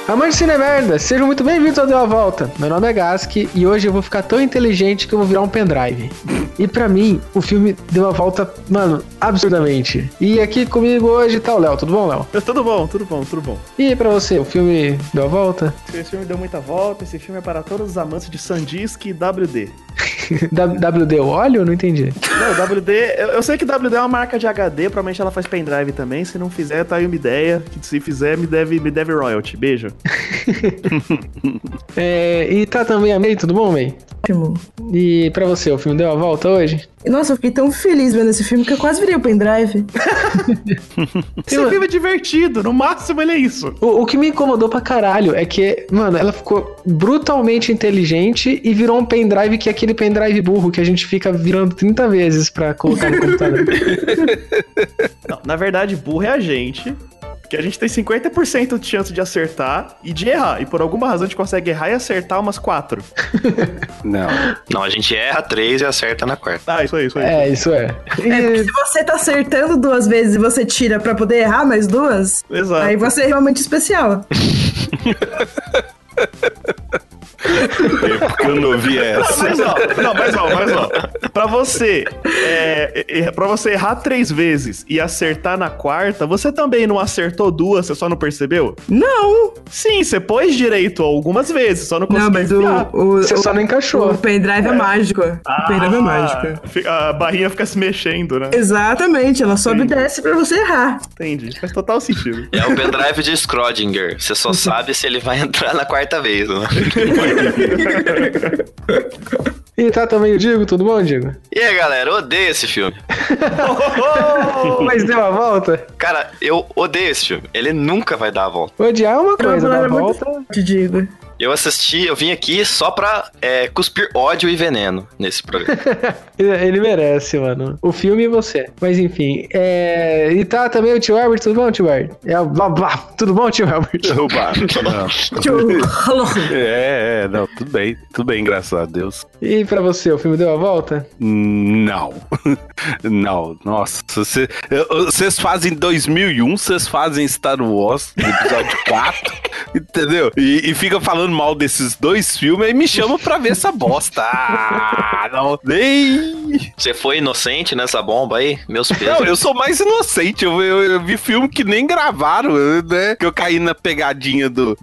Amantes de Cine Merda, sejam muito bem-vindos ao Deu a Volta. Meu nome é Gask e hoje eu vou ficar tão inteligente que eu vou virar um pendrive. E pra mim, o filme deu a volta, mano, absurdamente. E aqui comigo hoje tá o Léo. Tudo bom, Léo? Tudo bom. E pra você, o filme deu a volta? Esse filme deu muita volta, esse filme é para todos os amantes de SanDisk e WD. WD o óleo? Eu não entendi. Não, WD, eu sei que WD é uma marca de HD, provavelmente ela faz pendrive também. Se não fizer, tá aí uma ideia. Que se fizer, me deve royalty. Beijo. E tá também a May, tudo bom, May? Ótimo. E pra você, o filme deu a volta hoje? Nossa, eu fiquei tão feliz vendo esse filme que eu quase virei o pendrive. Esse filme é divertido, no máximo ele é isso. O que me incomodou pra caralho é que, mano, ela ficou brutalmente inteligente e virou um pendrive que é aquele pendrive burro que a gente fica virando 30 vezes pra colocar no computador. Não, na verdade, burro é a gente. Que a gente tem 50% de chance de acertar e de errar. E por alguma razão a gente consegue errar e acertar umas 4. Não, a gente erra 3 e acerta na quarta. Isso aí. Isso é. Porque se você tá acertando 2 vezes e você tira pra poder errar mais 2, Exato. Aí você é realmente especial. Porque eu não vi essa. Mas ó. Pra você errar 3 vezes e acertar na quarta, você também não acertou 2, você só não percebeu? Não! Sim, você pôs direito algumas vezes, só não conseguiu. Não, mas Você só não encaixou. O pendrive é mágico. O pendrive é mágico. A barrinha fica se mexendo, né? Exatamente, ela sobe e desce pra você errar. Entendi, faz total sentido. É o pendrive de Schrödinger. Você só sabe se ele vai entrar na quarta vez, né? E tá também o Diego, tudo bom, Diego? E aí, galera, eu odeio esse filme. Mas deu a volta? Cara, eu odeio esse filme. Ele nunca vai dar a volta. Odiar é uma coisa, dar a volta... Te digo. Eu vim aqui só pra cuspir ódio e veneno nesse programa. Ele merece, mano. O filme e você. Mas enfim. E tá também o tio Herbert, tudo bom, tio Herbert? Tudo bom, tio Herbert? Não, tudo bem, graças a Deus. E pra você, o filme deu a volta? Não, nossa, vocês fazem 2001, vocês fazem Star Wars, episódio 4, entendeu? E fica falando mal desses 2 filmes e me chamam pra ver essa bosta. Não, nem... Você foi inocente nessa bomba aí? Meus pesos. Não, eu sou mais inocente, eu vi filme que nem gravaram, né? Que eu caí na pegadinha do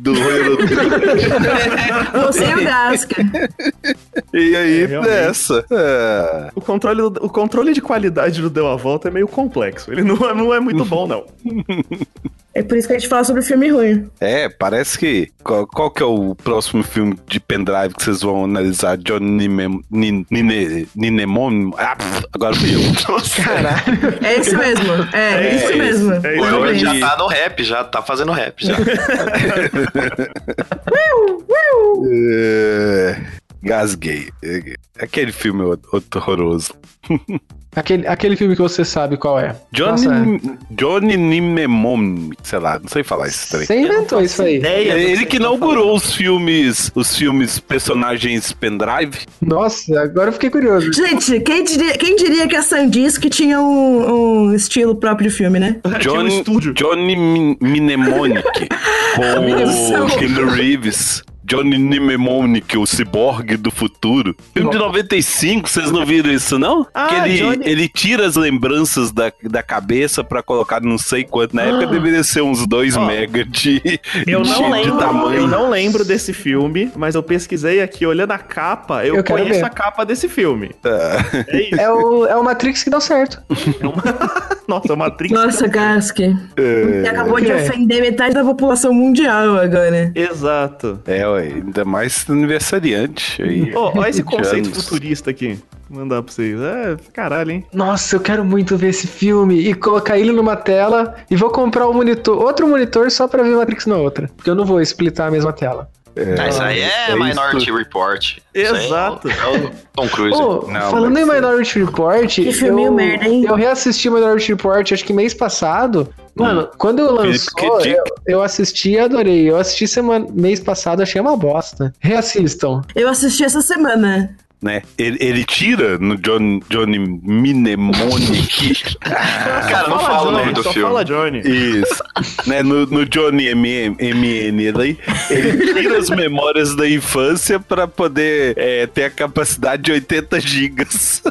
Você é o Gasca. E aí, nessa. O controle de qualidade do Deu a Volta é meio complexo. Ele não é muito bom, não. É por isso que a gente fala sobre filme ruim. Parece que... Qual que é o próximo filme de pendrive que vocês vão analisar? Johnny Mnemonic? Agora fui eu. Caralho. É isso mesmo. É isso mesmo. O Will já tá no rap, já tá fazendo rap, já. Gasguei. Aquele filme horroroso. Aquele filme que você sabe qual é. Johnny Mnemonic, sei lá, não sei falar esse trem. Você inventou isso aí. Ele que inaugurou os filmes personagens pendrive. Nossa, agora eu fiquei curioso. Gente, quem diria que a SanDisk tinha um estilo próprio de filme, né? Johnny Mnemonic com Keanu Reeves. Johnny Mnemonic, o ciborgue do futuro. Filme de 95, vocês não viram isso, não? Que ele tira as lembranças da cabeça pra colocar não sei quanto. Na época deveria ser uns 2 mega de tamanho. Eu não lembro desse filme, mas eu pesquisei aqui, olhando a capa, eu conheço a capa desse filme. É isso. É o Matrix que deu certo. Nossa, é o Matrix. Nossa, Gask. Você acabou de ofender metade da população mundial agora. Exato. Ainda mais aniversariante. Olha esse conceito futurista aqui. Vou mandar pra vocês. Caralho, hein? Nossa, eu quero muito ver esse filme e colocar ele numa tela e vou comprar outro monitor só pra ver Matrix na outra. Porque eu não vou splitar a mesma tela. Isso aí é Minority Report. Exato. É o Tom Cruise. Falando em Minority Report, que filminho merda, hein? Eu reassisti Minority Report acho que mês passado. Mano, quando lançou, eu assisti e adorei. Eu assisti mês passado, achei uma bosta. Reassistam. Eu assisti essa semana. né? Ele tira no Johnny Mnemonic. Cara, não fala o nome do filme. Fala Johnny. Isso. Né? No Johnny MN ali, ele tira as memórias da infância pra poder ter a capacidade de 80 gigas.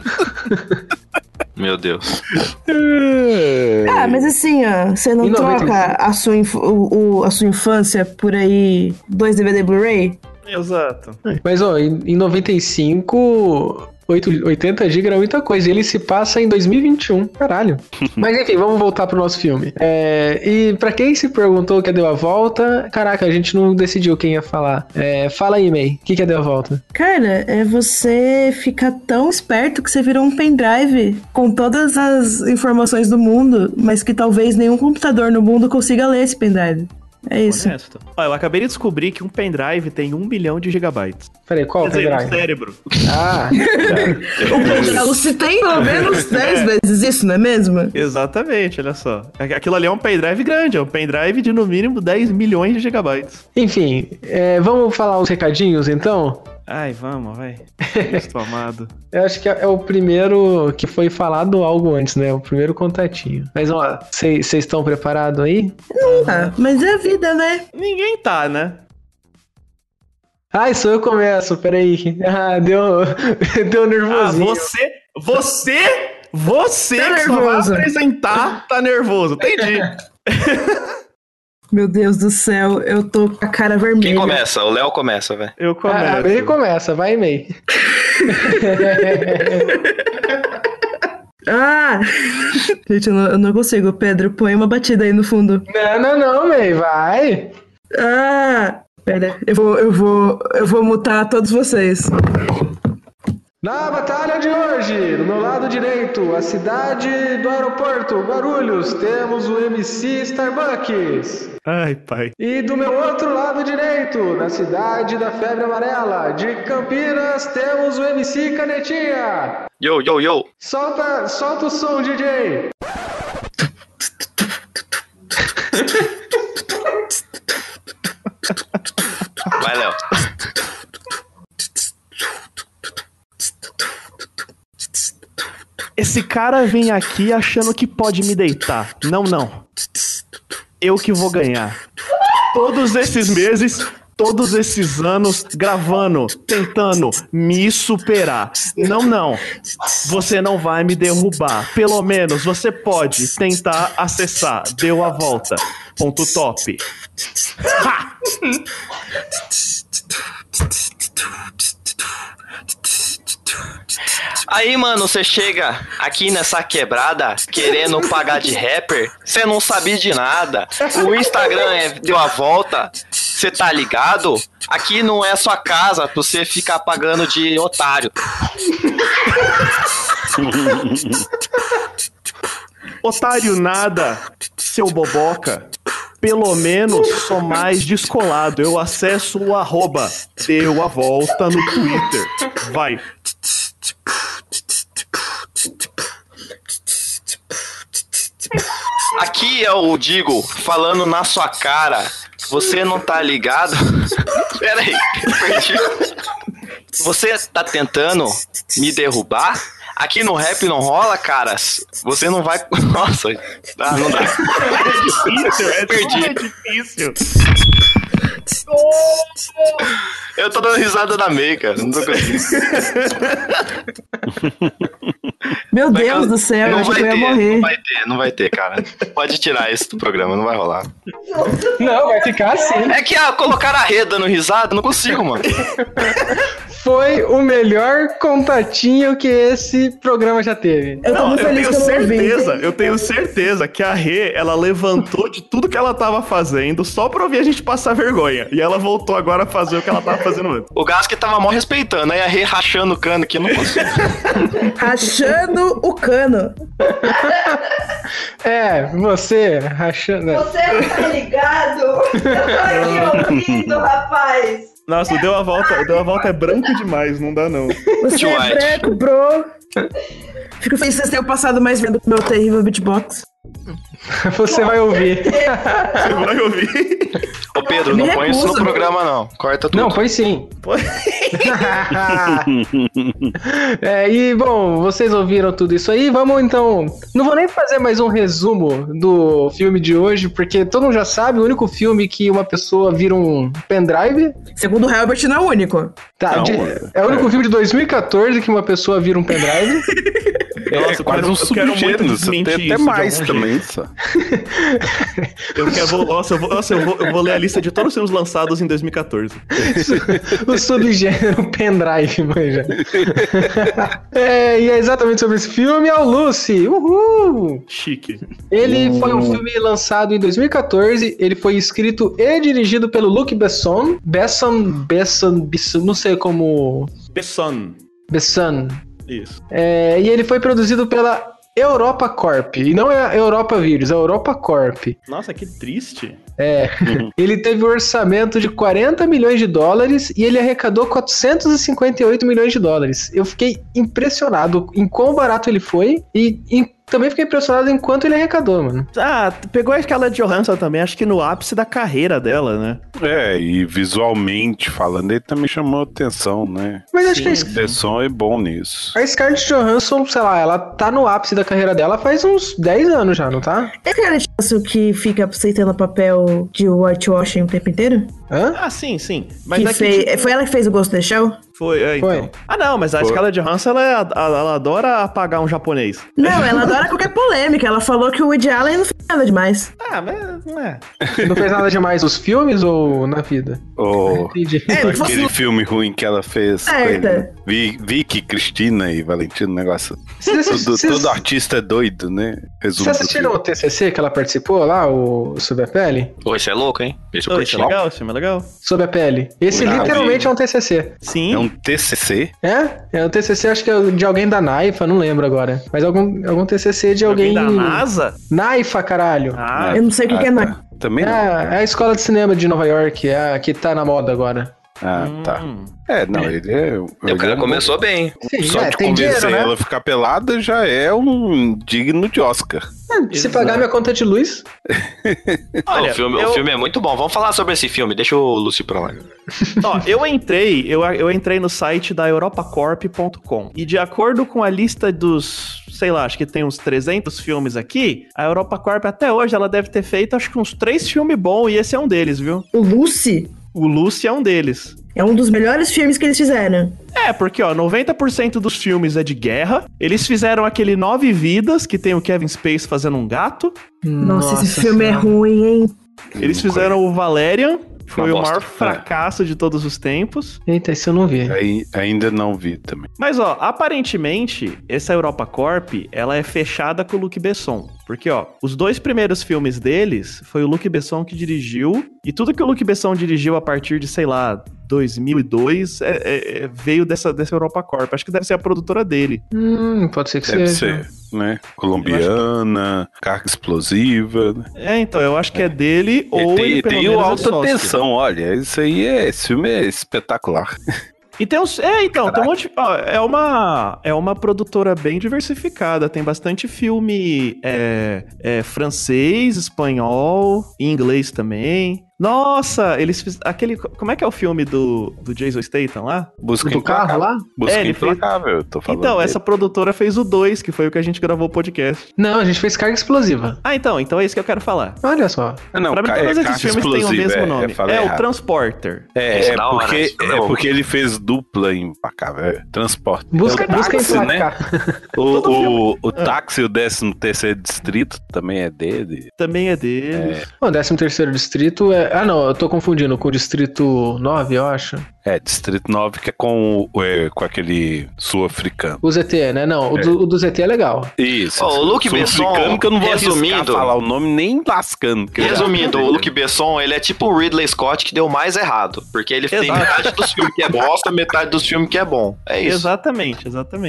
Meu Deus. Ah, mas assim, ó, você não troca a sua infância por aí 2 DVD Blu-ray? Exato. Mas, ó, em 95, 80 GB era muita coisa. E ele se passa em 2021. Caralho. Mas, enfim, vamos voltar pro nosso filme. E pra quem se perguntou que deu a volta, caraca, a gente não decidiu quem ia falar. Fala aí, May. O que deu a volta? Cara, é você ficar tão esperto que você virou um pendrive com todas as informações do mundo, mas que talvez nenhum computador no mundo consiga ler esse pendrive. É isso. Honesto. Ó, eu acabei de descobrir que um pendrive tem 1 bilhão de gigabytes. Peraí, qual Quer dizer, no pendrive? cérebro. Ah, Você tem pelo menos 10 vezes isso, não é mesmo? Exatamente, olha só. Aquilo ali é um pendrive grande, é um pendrive de no mínimo 10 milhões de gigabytes. enfim, vamos falar os recadinhos, então? Ai, vamos, vai. Cristo amado. Eu acho que é o primeiro que foi falado algo antes, né? O primeiro contatinho. Mas, ó, vocês estão preparados aí? Ah, mas é a vida, né? Ninguém tá, né? Ai, só eu começo, peraí. Ah, deu Ah, nervosinho. você Tá que só vai nervoso. apresentar, tá nervoso. Entendi. Meu Deus do céu, eu tô com a cara vermelha. Quem começa? O Léo começa, velho. Eu começo. Ele começa, vai, May. Ah! Gente, eu não consigo. Pedro, põe uma batida aí no fundo. Não, May, vai. Ah! Pera, eu vou mutar todos vocês. Na batalha de hoje, do meu lado direito, a cidade do aeroporto, Guarulhos, temos o MC Starbucks. Ai, pai. E do meu outro lado direito, na cidade da febre amarela, de Campinas, temos o MC Canetinha. Yo. Solta o som, DJ. Vai, Léo. Esse cara vem aqui achando que pode me deitar. Não. Eu que vou ganhar. Todos esses meses, todos esses anos gravando, tentando me superar. Não. Você não vai me derrubar. Pelo menos você pode tentar acessar. Deu a volta. Ponto top. Ha! Aí, mano, você chega aqui nessa quebrada querendo pagar de rapper, você não sabia de nada. O Instagram deu a volta, você tá ligado? Aqui não é sua casa pra você ficar pagando de otário. Otário nada, seu boboca. Pelo menos sou mais descolado. Eu acesso o @, deu a volta no Twitter. Vai. Aqui é o Digo falando na sua cara. Você não tá ligado? Pera aí, perdi. Você tá tentando me derrubar? Aqui no rap não rola, cara. Você não vai... Nossa, não dá. É difícil. Eu tô dando risada da May, cara. Não tô conseguindo. Meu Deus do céu, eu achei que eu ia morrer. Não vai ter, cara. Pode tirar isso do programa, não vai rolar. Não, vai ficar assim. É que colocaram a Rê dando risada, não consigo, mano. Foi o melhor contatinho que esse programa já teve. Eu tô muito feliz que eu não ouvi. Eu tenho certeza que a Rê, ela levantou de tudo que ela tava fazendo só pra ouvir a gente passar vergonha. E ela voltou agora a fazer o que ela tava fazendo antes. O Gask tava mó respeitando, aí a Rê rachando o cano aqui, eu não consigo. Rachando o cano. Você rachando. Você não tá ligado? Eu tô aqui ouvindo, rapaz. Nossa, o Deu a Volta é branco demais, não dá não. Você é White. branco, bro. Fico feliz que vocês tenham passado mais vendo o meu terrível beatbox. Você vai ouvir. Você vai ouvir. Ô Pedro, não põe isso no programa não. Corta tudo. Não, foi sim. E bom, vocês ouviram tudo isso aí, vamos então... Não vou nem fazer mais um resumo do filme de hoje, porque todo mundo já sabe, o único filme que uma pessoa vira um pendrive... Segundo o Herbert, não é o único. Tá, Não, é o único filme de 2014 que uma pessoa vira um pendrive. É quase um subgênero, tem até mais também. Só. Eu vou ler a lista de todos os filmes lançados em 2014. O subgênero pendrive, manja. E é exatamente sobre esse filme, é o Lucy. Uhul! Chique. Ele foi um filme lançado em 2014, ele foi escrito e dirigido pelo Luc Besson. Besson, não sei como... Besson. Isso. E ele foi produzido pela Europa Corp. E não é a Europa Vírus, é a Europa Corp. Nossa, que triste. Ele teve um orçamento de 40 milhões de dólares e ele arrecadou 458 milhões de dólares. Eu fiquei impressionado em quão barato ele foi e também fiquei impressionado em quanto ele arrecadou, mano. Pegou a Scarlett Johansson também, acho que no ápice da carreira dela, né? E visualmente falando, ele também chamou atenção, né? Mas acho que a Besson é bom nisso. A Scarlett Johansson, sei lá, ela tá no ápice da carreira dela faz uns 10 anos já, não tá? É a Scarlett Johansson que fica aceitando papel de whitewashing o tempo inteiro? Hã? Sim. Mas Foi ela que fez o Ghost in the Shell? Foi, então. Não, mas a Scarlett Johansson, ela adora apagar um japonês. Não, ela adora qualquer polêmica. Ela falou que o Woody Allen não fez nada demais. Mas não é. Não fez nada demais nos filmes ou na vida? Aquele filme ruim que ela fez com ele. Vicky, Cristina e Valentino, negócio. Todo artista é doido, né? Vocês assistiram o TCC que ela participou lá, o Sob a Pele? Pô, isso é louco, hein? Isso é legal, esse filme é legal. Sob a Pele. Esse literalmente é um TCC. Sim. É um TCC? É um TCC, acho que é de alguém da Naifa, não lembro agora. Mas algum TCC de alguém... da NASA? Naifa, caralho. Eu não sei o que é Naifa. Também não. É a escola de cinema de Nova York, é a que tá na moda agora. Tá. Ele é... O cara começou bem. Sim, só de convencer ela a ficar pelada já é um digno de Oscar. Se pagar minha conta de luz. Olha, o filme é muito bom. Vamos falar sobre esse filme. Deixa o Lúcio pra lá. Eu entrei no site da europacorp.com e de acordo com a lista dos, sei lá, acho que tem uns 300 filmes aqui, a Europacorp até hoje ela deve ter feito acho que uns 3 filmes bons e esse é um deles, viu? O Lucy? O Lucy é um deles. É um dos melhores filmes que eles fizeram. Porque, 90% dos filmes é de guerra. Eles fizeram aquele 9 Vidas, que tem o Kevin Spacey fazendo um gato. Nossa, esse filme é ruim, hein? Eles fizeram o Valerian, foi o maior fracasso de todos os tempos. Eita, isso eu não vi. Ainda não vi também. Mas, aparentemente, essa Europa Corp, ela é fechada com o Luc Besson. Porque, os 2 primeiros filmes deles foi o Luc Besson que dirigiu. E tudo que o Luc Besson dirigiu a partir de, sei lá, 2002 veio dessa Europa Corp. Acho que deve ser a produtora dele. Pode ser que deve seja. Deve ser, né? Colombiana, carga explosiva. Então, eu acho que é dele ou ele pelo tem menos o Alta é sócio. Tensão, olha, esse filme é espetacular. E tem uns. Então, tem um monte. É uma produtora bem diversificada. Tem bastante filme francês, espanhol, em inglês também. Nossa, eles fizeram aquele... Como é que é o filme do Jason Statham lá? Busca do carro lá? Busca Implacável, tô falando. Então, dele. essa produtora fez o 2, que foi o que a gente gravou o podcast. Não, a gente fez Carga Explosiva. Então é isso que eu quero falar. Olha só. Não, pra mim, todos esses filmes têm o mesmo nome. O Transporter. Porque ele fez dupla Implacável. Transporte. Busca táxi, emplacar. Né? O táxi, o 13º distrito, também é dele. Também é dele. O 13º distrito é... Ah, não, eu tô confundindo com o Distrito 9, eu acho. Distrito 9 que é com aquele sul-africano. O ZT, né? Não, o do ZT é legal. Isso. O Luc Besson, que eu não vou resumindo, falar o nome nem lascando. Resumindo, o Luc Besson, ele é tipo o Ridley Scott que deu mais errado. Porque ele tem metade dos filmes que é bosta, metade dos filmes que é bom. É isso. Exatamente.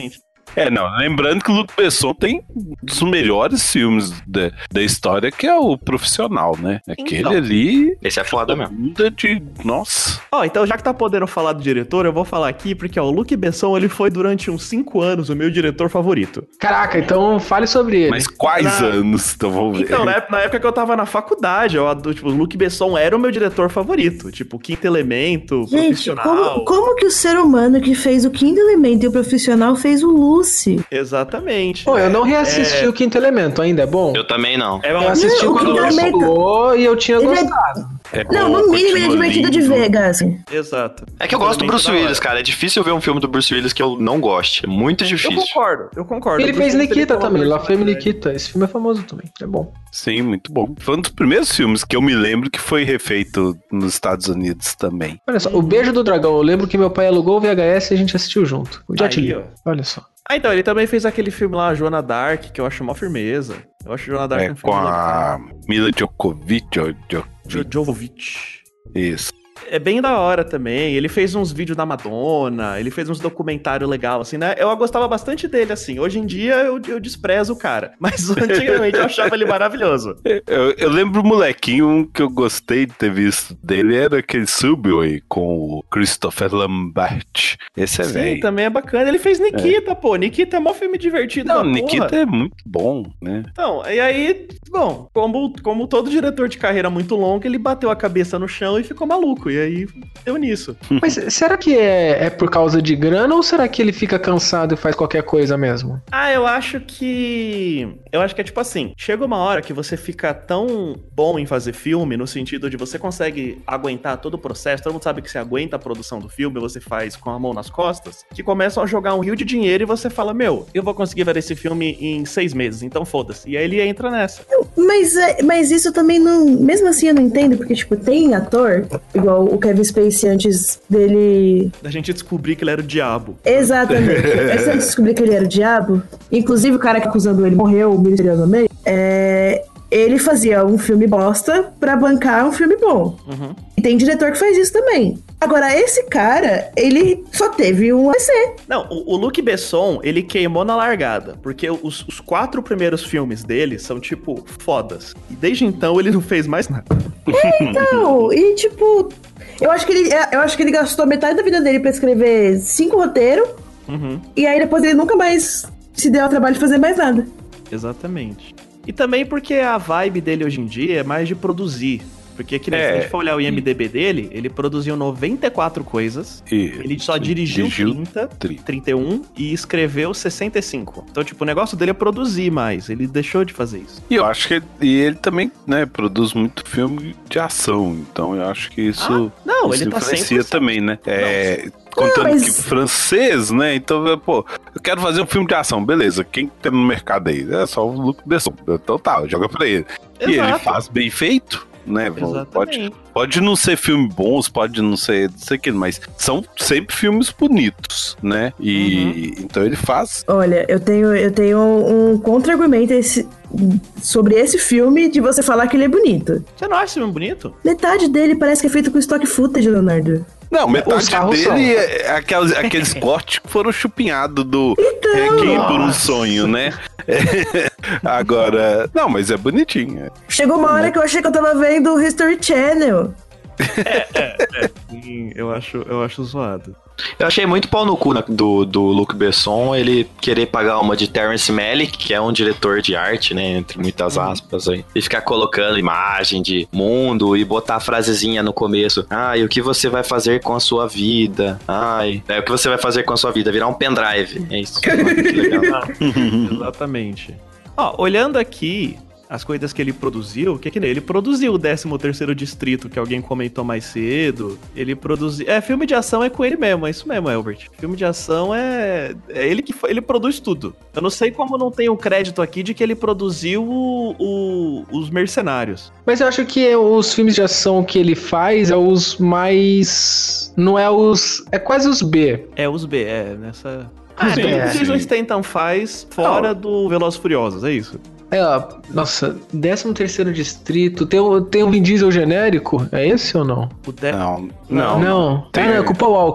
Não, lembrando que o Luc Besson tem um dos melhores filmes da história, que é o Profissional, né? Aquele Então, ali... esse é foda mesmo. Nossa. Então já que tá podendo falar do diretor, eu vou falar aqui, porque o Luc Besson, ele foi durante uns 5 anos o meu diretor favorito. Caraca, então fale sobre ele. Mas quais anos? Então vamos ver. Então, na época que eu tava na faculdade, tipo, o Luc Besson era o meu diretor favorito. Tipo, Quinto Elemento, Gente, Profissional. como que o ser humano que fez o Quinto Elemento e o Profissional fez o Lucy? Exatamente. Pô, eu não reassisti o Quinto Elemento, ainda é bom? Eu também não. É Eu assisti Não, o quando Quinto Elemento- lançou e eu tinha Ele é- gostado. Não, no mínimo ele é divertido de ver, Gassi. Exato. É que eu gosto do Bruce Da hora. Willis, cara. É difícil ver um filme do Bruce Willis que eu não goste. É muito difícil. Eu concordo. Ele O fez Bruce Willis, Nikita ele também, tem uma La Femme personalidade. Nikita. Esse filme é famoso também, é bom. Sim, muito bom. Foi um dos primeiros filmes que eu me lembro que foi refeito nos Estados Unidos também. Olha só, O Beijo do Dragão, eu lembro que meu pai alugou o VHS e a gente assistiu junto. O Jet Aí, Li. ó. Olha só. Então, ele também fez aquele filme lá, Joana Dark, que eu acho mó firmeza. Eu acho Joana Dark um Com filme a Mila Djokovic. Jovovich. Isso. É bem da hora também. Ele fez uns vídeos da Madonna, ele fez uns documentários legais, assim, né? Eu gostava bastante dele, assim. Hoje em dia eu desprezo o cara. Mas antigamente eu achava ele maravilhoso. Eu lembro o molequinho que eu gostei de ter visto dele, era aquele Subway com o Christopher Lambert. Esse é Sim, velho. também é bacana. Ele fez Nikita, pô. Nikita é mó filme divertido. Não, da porra. Nikita é muito bom, né? Então, e aí, bom, como todo diretor de carreira muito longa, ele bateu a cabeça no chão e ficou maluco. E aí, deu nisso. Mas será que é por causa de grana ou será que ele fica cansado e faz qualquer coisa mesmo? Eu acho que é tipo assim, chega uma hora que você fica tão bom em fazer filme, no sentido de você consegue aguentar todo o processo, todo mundo sabe que você aguenta a produção do filme, você faz com a mão nas costas, que começam a jogar um rio de dinheiro e você fala, eu vou conseguir ver esse filme em 6 meses, então foda-se. E aí ele entra nessa. Mas isso também não... Mesmo assim eu não entendo, porque, tipo, tem ator, igual o Kevin Spacey antes dele... Da gente descobrir que ele era o diabo. Exatamente. Antes de descobrir que ele era o diabo, inclusive o cara que acusando ele morreu misteriosamente, ele fazia um filme bosta pra bancar um filme bom. Uhum. E tem diretor que faz isso também. Agora, esse cara, ele só teve um AVC. Não, o Luc Besson, ele queimou na largada, porque os 4 primeiros filmes dele são, tipo, fodas. E desde então ele não fez mais nada. Então, e tipo... Eu acho que ele gastou metade da vida dele pra escrever 5 roteiros, e aí depois ele nunca mais se deu ao trabalho de fazer mais nada. Exatamente. E também porque a vibe dele hoje em dia é mais de produzir. Porque se a gente for olhar o IMDB dele, ele produziu 94 coisas, ele só dirigiu 31 e escreveu 65. Então, tipo, o negócio dele é produzir mais, ele deixou de fazer isso. E eu acho que ele também, né, produz muito filme de ação, então eu acho que isso, não, isso ele tá influencia 100%. também, né? Contando mas- que francês, né? Então, pô, eu quero fazer um filme de ação, beleza. Quem tem no mercado aí? É só o Luc Besson. Então tá, joga pra ele. E ele Exato. faz bem feito, né? Exatamente. Pode não ser filme bons, pode não ser aquilo, mas são sempre filmes bonitos, né? E então ele faz. Olha, eu tenho um contra-argumento sobre esse filme de você falar que ele é bonito. Você não acha esse filme bonito? Metade dele parece que é feito com stock footage, Leonardo. Não, Os metade carros dele é aqueles cortes que foram chupinhados do Requiem por um Sonho, né? Agora, não, mas é bonitinho. Chegou uma hora que eu achei que eu tava vendo o History Channel. Sim, eu acho zoado. Eu achei muito pau no cu do Luc Besson ele querer pagar uma de Terrence Malick, que é um diretor de arte, né, entre muitas aspas aí, e ficar colocando imagem de mundo e botar a frasezinha no começo. E o que você vai fazer com a sua vida? O que você vai fazer com a sua vida? Virar um pendrive. É isso. Que legal. Exatamente. Olhando aqui as coisas que ele produziu, que ele produziu o 13º Distrito, que alguém comentou mais cedo. Ele produziu... filme de ação é com ele mesmo, é isso mesmo, Elbert. Filme de ação é ele que ele produz tudo. Eu não sei como não tem um crédito aqui de que ele produziu os Mercenários. Mas eu acho que os filmes de ação que ele faz é os mais... Não é os... É quase os B. É os B, nessa... Sim, tudo que sim. Jason Statham faz fora do Velozes e Furiosos, é isso? Nossa, 13º Distrito, tem um Vin Diesel genérico? É esse ou não? O de... Não. Não. Tem- É com o Paul Walker.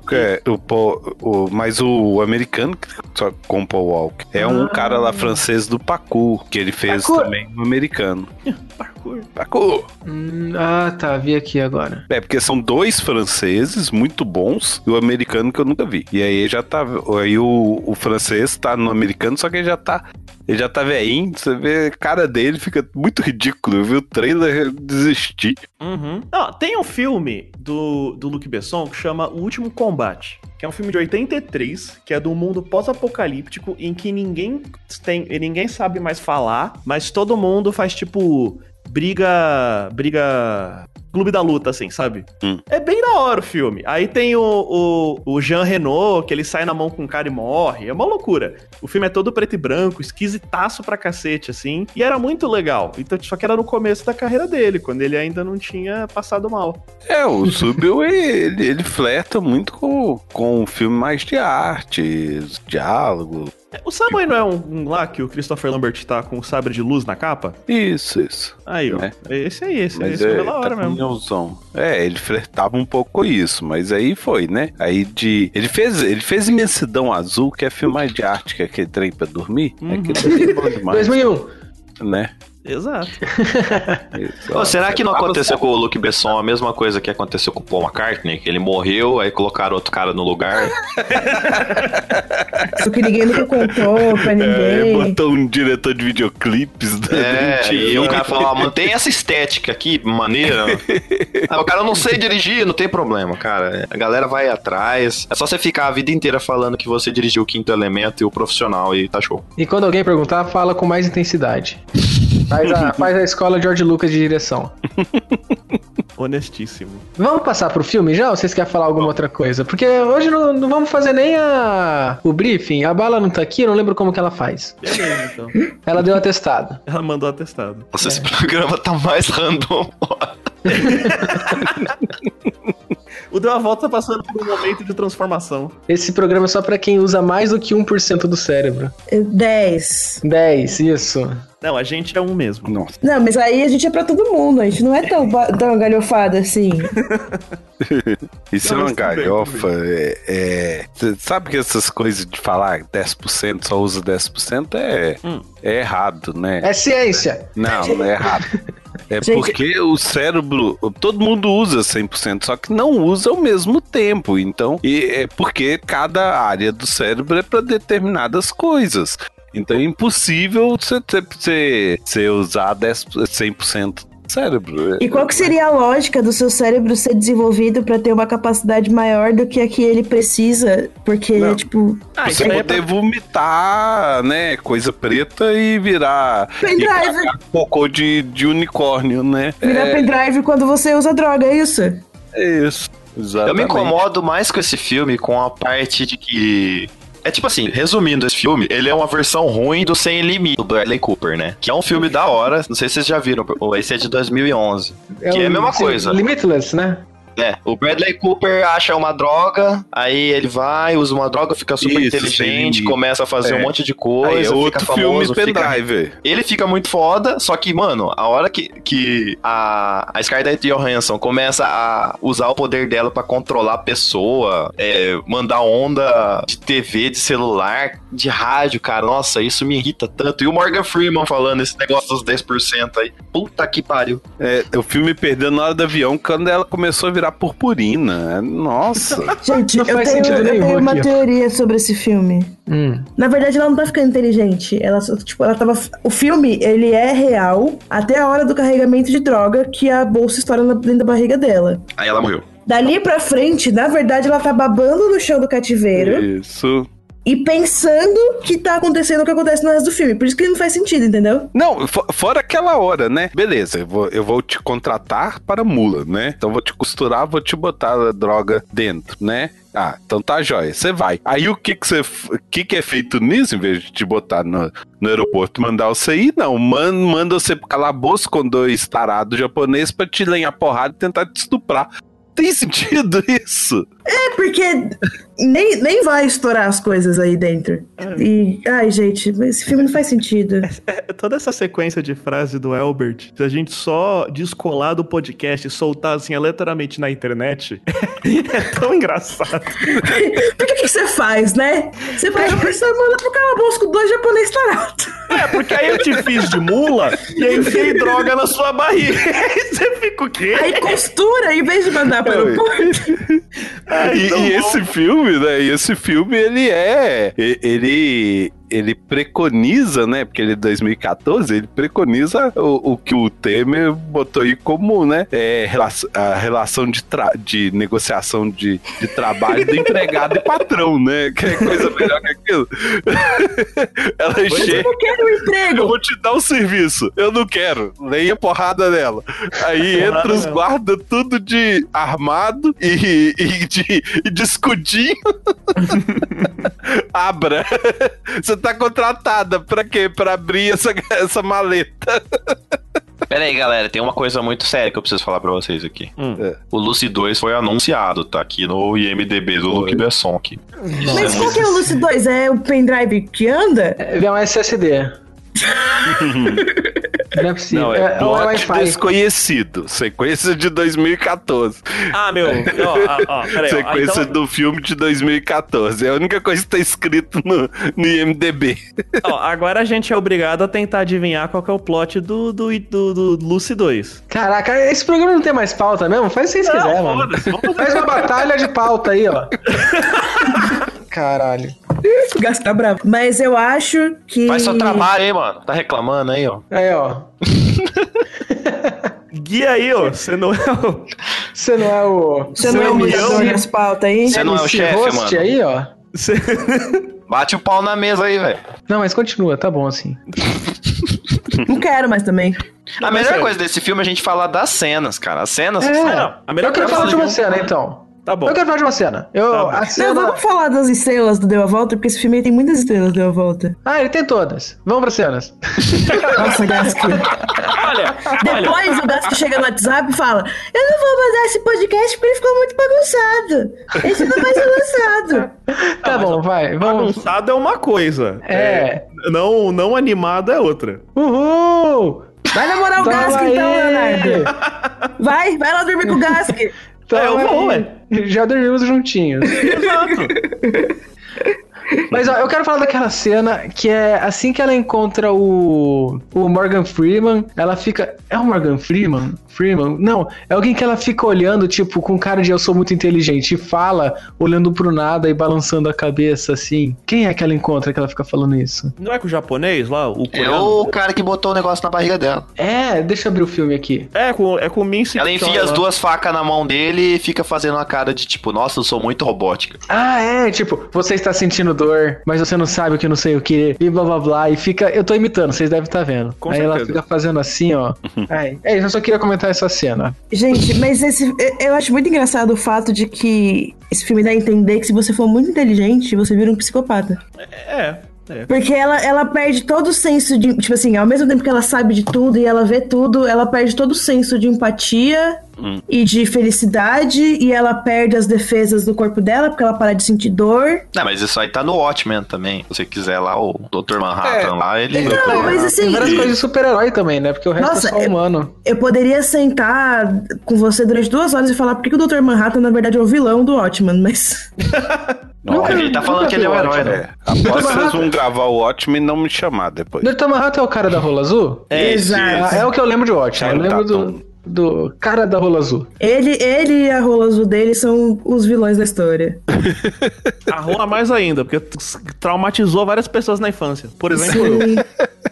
Mas o americano só com o Paul Walker é um cara lá francês do Parkour, que ele fez também no americano. Parkour. Tá, vi aqui agora. Porque são dois franceses muito bons e o americano que eu nunca vi. E aí já tá. Aí o francês tá no americano, só que ele já tá velhinho. Você vê a cara dele, fica muito ridículo. Eu vi o trailer desistir. Uhum. Tem um filme do Luc Besson que chama O Último Combate, que é um filme de 83, que é de um mundo pós-apocalíptico em que ninguém sabe mais falar, mas todo mundo faz tipo briga Clube da Luta, assim, sabe? É bem da hora o filme. Aí tem o Jean Reno, que ele sai na mão com um cara e morre. É uma loucura. O filme é todo preto e branco, esquisitaço pra cacete, assim. E era muito legal. Então, só que era no começo da carreira dele, quando ele ainda não tinha passado mal. O Subil, ele flerta muito com um filme mais de arte, diálogo. O Samuel não é um lá que o Christopher Lambert tá com o sabre de luz na capa? Isso. Aí, ó. Esse Mas é da hora tá mesmo. Ele flertava um pouco com isso, mas aí foi, né? Ele fez Imensidão Azul, que é filme mais de arte, que é aquele trem pra dormir. Aquele é bom demais. 2001. Né? Exato. Será que não aconteceu com o Luc Besson a mesma coisa que aconteceu com o Paul McCartney? Que ele morreu, aí colocaram outro cara no lugar. Só que ninguém nunca contou pra ninguém. Botou um diretor de videoclipes. E o cara falou, mantém essa estética aqui, maneira. O cara, eu não sei dirigir, não tem problema, cara. A galera vai atrás. É só você ficar a vida inteira falando que você dirigiu o Quinto Elemento e o Profissional e tá show. E quando alguém perguntar, fala com mais intensidade. Faz a escola George Lucas de direção. Honestíssimo. Vamos passar pro filme já? Ou vocês querem falar alguma outra coisa? Porque hoje não vamos fazer nem o briefing. A Bala não tá aqui, eu não lembro como que ela faz. Beleza, então. Ela deu atestado. Ela mandou atestado. Nossa, esse programa tá mais random. O Deu a Volta tá passando por um momento de transformação. Esse programa é só pra quem usa mais do que 1% do cérebro. 10. 10, isso. Não, a gente é um mesmo. Nossa. Não, mas aí a gente é pra todo mundo. A gente não é tão galhofada assim. Isso Não, é uma mas tudo bem, galhofa. Você sabe que essas coisas de falar 10% só usa 10% é errado, né? É ciência. Não é errado. É Gente, porque o cérebro, todo mundo usa 100%, só que não usa ao mesmo tempo. Então, é porque cada área do cérebro é para determinadas coisas. Então é impossível você usar 100% do cérebro. E qual que seria a lógica do seu cérebro ser desenvolvido pra ter uma capacidade maior do que a que ele precisa? Porque, Não. tipo... Você poder vomitar, né, coisa preta e virar... Pendrive. E cocô de unicórnio, né? Virar pendrive quando você usa droga, é isso? É isso, exatamente. Eu me incomodo mais com esse filme com a parte de que... É tipo assim, resumindo esse filme, ele é uma versão ruim do Sem Limite, do Bradley Cooper, né? Que é um filme da hora, não sei se vocês já viram, esse é de 2011. Que é a mesma coisa. Limitless, né? O Bradley Cooper acha uma droga, aí ele vai, usa uma droga, fica super inteligente, começa a fazer um monte de coisa, aí é outro fica famoso, filme pendrive. Ele fica muito foda, só que, mano, a hora que a Scarlett Johansson começa a usar o poder dela pra controlar a pessoa, mandar onda de TV, de celular, de rádio, cara, nossa, isso me irrita tanto. E o Morgan Freeman falando esse negócio dos 10% aí, puta que pariu. O filme perdeu na hora do avião quando ela começou a virar purpurina. Nossa. Gente, Não eu faz tenho sentido nenhum uma aqui, ó. teoria sobre esse filme. Na verdade, ela não tá ficando inteligente. Ela tava... O filme, ele é real até a hora do carregamento de droga que a bolsa estoura dentro da barriga dela. Aí ela morreu. Dali pra frente, na verdade, ela tá babando no chão do cativeiro Isso. e pensando que tá acontecendo o que acontece no resto do filme. Por isso que não faz sentido, entendeu? Não, fora aquela hora, né? Beleza, eu vou te contratar para mula, né? Então vou te costurar, vou te botar a droga dentro, né? Ah, então tá jóia, você vai. Aí o que é feito nisso, em vez de te botar no aeroporto e mandar você ir? Não, manda você pro calabouço com 2 tarados japoneses pra te lenhar porrada e tentar te estuprar. tem sentido isso. É, porque nem vai estourar as coisas aí dentro. E, ai, gente, esse filme não faz sentido. Toda essa sequência de frase do Elbert, se a gente só descolar do podcast e soltar assim aleatoriamente na internet, é tão engraçado. Por que você faz, né? Você pega a pessoa e manda pro calabouço com 2 japoneses tarados. Porque aí eu te fiz de mula e aí enfiei droga na sua barriga. Aí você fica o quê? Aí costura em vez de mandar pro aeroporto. E esse filme, né? E esse filme, ele preconiza, né? Porque ele é de 2014, ele preconiza o que o Temer botou aí como, né? A relação de negociação de trabalho do empregado e patrão, né? Que é coisa melhor que aquilo. Ela chega. Eu não quero um emprego. Eu vou te dar um serviço. Eu não quero. Leia porrada nela. Aí entra os guardas tudo de armado e de escudinho. Abra. Você tá contratada pra quê? Pra abrir essa maleta. Pera aí, galera, tem uma coisa muito séria que eu preciso falar pra vocês aqui. O Lucy 2 foi anunciado, tá aqui no IMDB do Luke Besson aqui. Mas qual que é o Lucy 2? É o pendrive que anda? É um SSD. Não é possível. Não, é Plot Desconhecido. Sequência de 2014. Meu. Peraí. Sequência do filme de 2014. É a única coisa que tá escrito no IMDB. Agora a gente é obrigado a tentar adivinhar qual que é o plot do Lucy 2. Caraca, esse programa não tem mais pauta mesmo? Faz o que vocês quiserem, mano. Faz uma batalha de pauta aí, ó. Caralho. O Gasto tá bravo. Mas eu acho que... Faz seu trabalho aí, mano. Tá reclamando aí, ó. Aí, ó. Guia aí, ó. Você não é o... Você não é o milhão das pautas aí? Você não é o chefe, mano. Aí, ó. Bate o pau na mesa aí, velho. Não, mas continua, tá bom assim. Não quero mais também. A melhor coisa desse filme é a gente falar das cenas, cara. As cenas... A melhor eu quero falar de uma cena, então. Tá bom. Eu quero falar de uma cena. A cena... Não, vamos falar das estrelas do Deu a Volta, porque esse filme aí tem muitas estrelas do Deu a Volta. Ele tem todas. Vamos pra cenas. Nossa, Gask. Olha. Depois o Gask chega no WhatsApp e fala: eu não vou mandar esse podcast porque ele ficou muito bagunçado. Esse não vai ser lançado. Tá bom, vai. Vamos. Bagunçado é uma coisa. É. Não animado é outra. Uhul! Vai namorar o Gask então, Leonardo. Vai lá dormir com o Gask. Eu vou, ué. Já dormimos juntinhos. Exato. Mas ó, eu quero falar daquela cena que é assim que ela encontra o Morgan Freeman, ela fica... É o Morgan Freeman? Não, é alguém que ela fica olhando, tipo, com cara de eu sou muito inteligente, e fala, olhando pro nada e balançando a cabeça, assim. Quem é que ela encontra que ela fica falando isso? Não é com o japonês lá? O é o cara que botou o negócio na barriga dela. Deixa eu abrir o filme aqui. É com o Mincy. Ela enfia as 2 facas na mão dele e fica fazendo uma cara de tipo, nossa, eu sou muito robótica. Tipo, você está sentindo dor, mas você não sabe o que não sei o que, e blá blá blá, e fica... Eu tô imitando, vocês devem estar vendo. Com Aí certeza. ela fica fazendo assim, ó. É isso, eu só queria comentar essa cena. Gente, mas eu acho muito engraçado o fato de que esse filme dá a entender que se você for muito inteligente, você vira um psicopata. Porque ela perde todo o senso de... Tipo assim, ao mesmo tempo que ela sabe de tudo e ela vê tudo, ela perde todo o senso de empatia e de felicidade, e ela perde as defesas do corpo dela, porque ela para de sentir dor. Não, mas isso aí tá no Watchmen também. Se você quiser lá, o Dr. Manhattan lá, ele... Não, mas assim... Tem várias coisas de super-herói também, né? Porque o resto é só humano. Eu poderia sentar com você durante 2 horas e falar por que o Dr. Manhattan, na verdade, é o vilão do Watchmen, mas... Não, ele tá falando que ele é o herói, né? Após vocês vão gravar o Watchmen e não me chamar depois. Dr. Manhattan é o cara da rola azul? Exato. É o que eu lembro de Watchmen. Eu lembro do cara da rola azul. Ele e a rola azul dele são os vilões da história. A rola mais ainda, porque traumatizou várias pessoas na infância. Por exemplo, eu.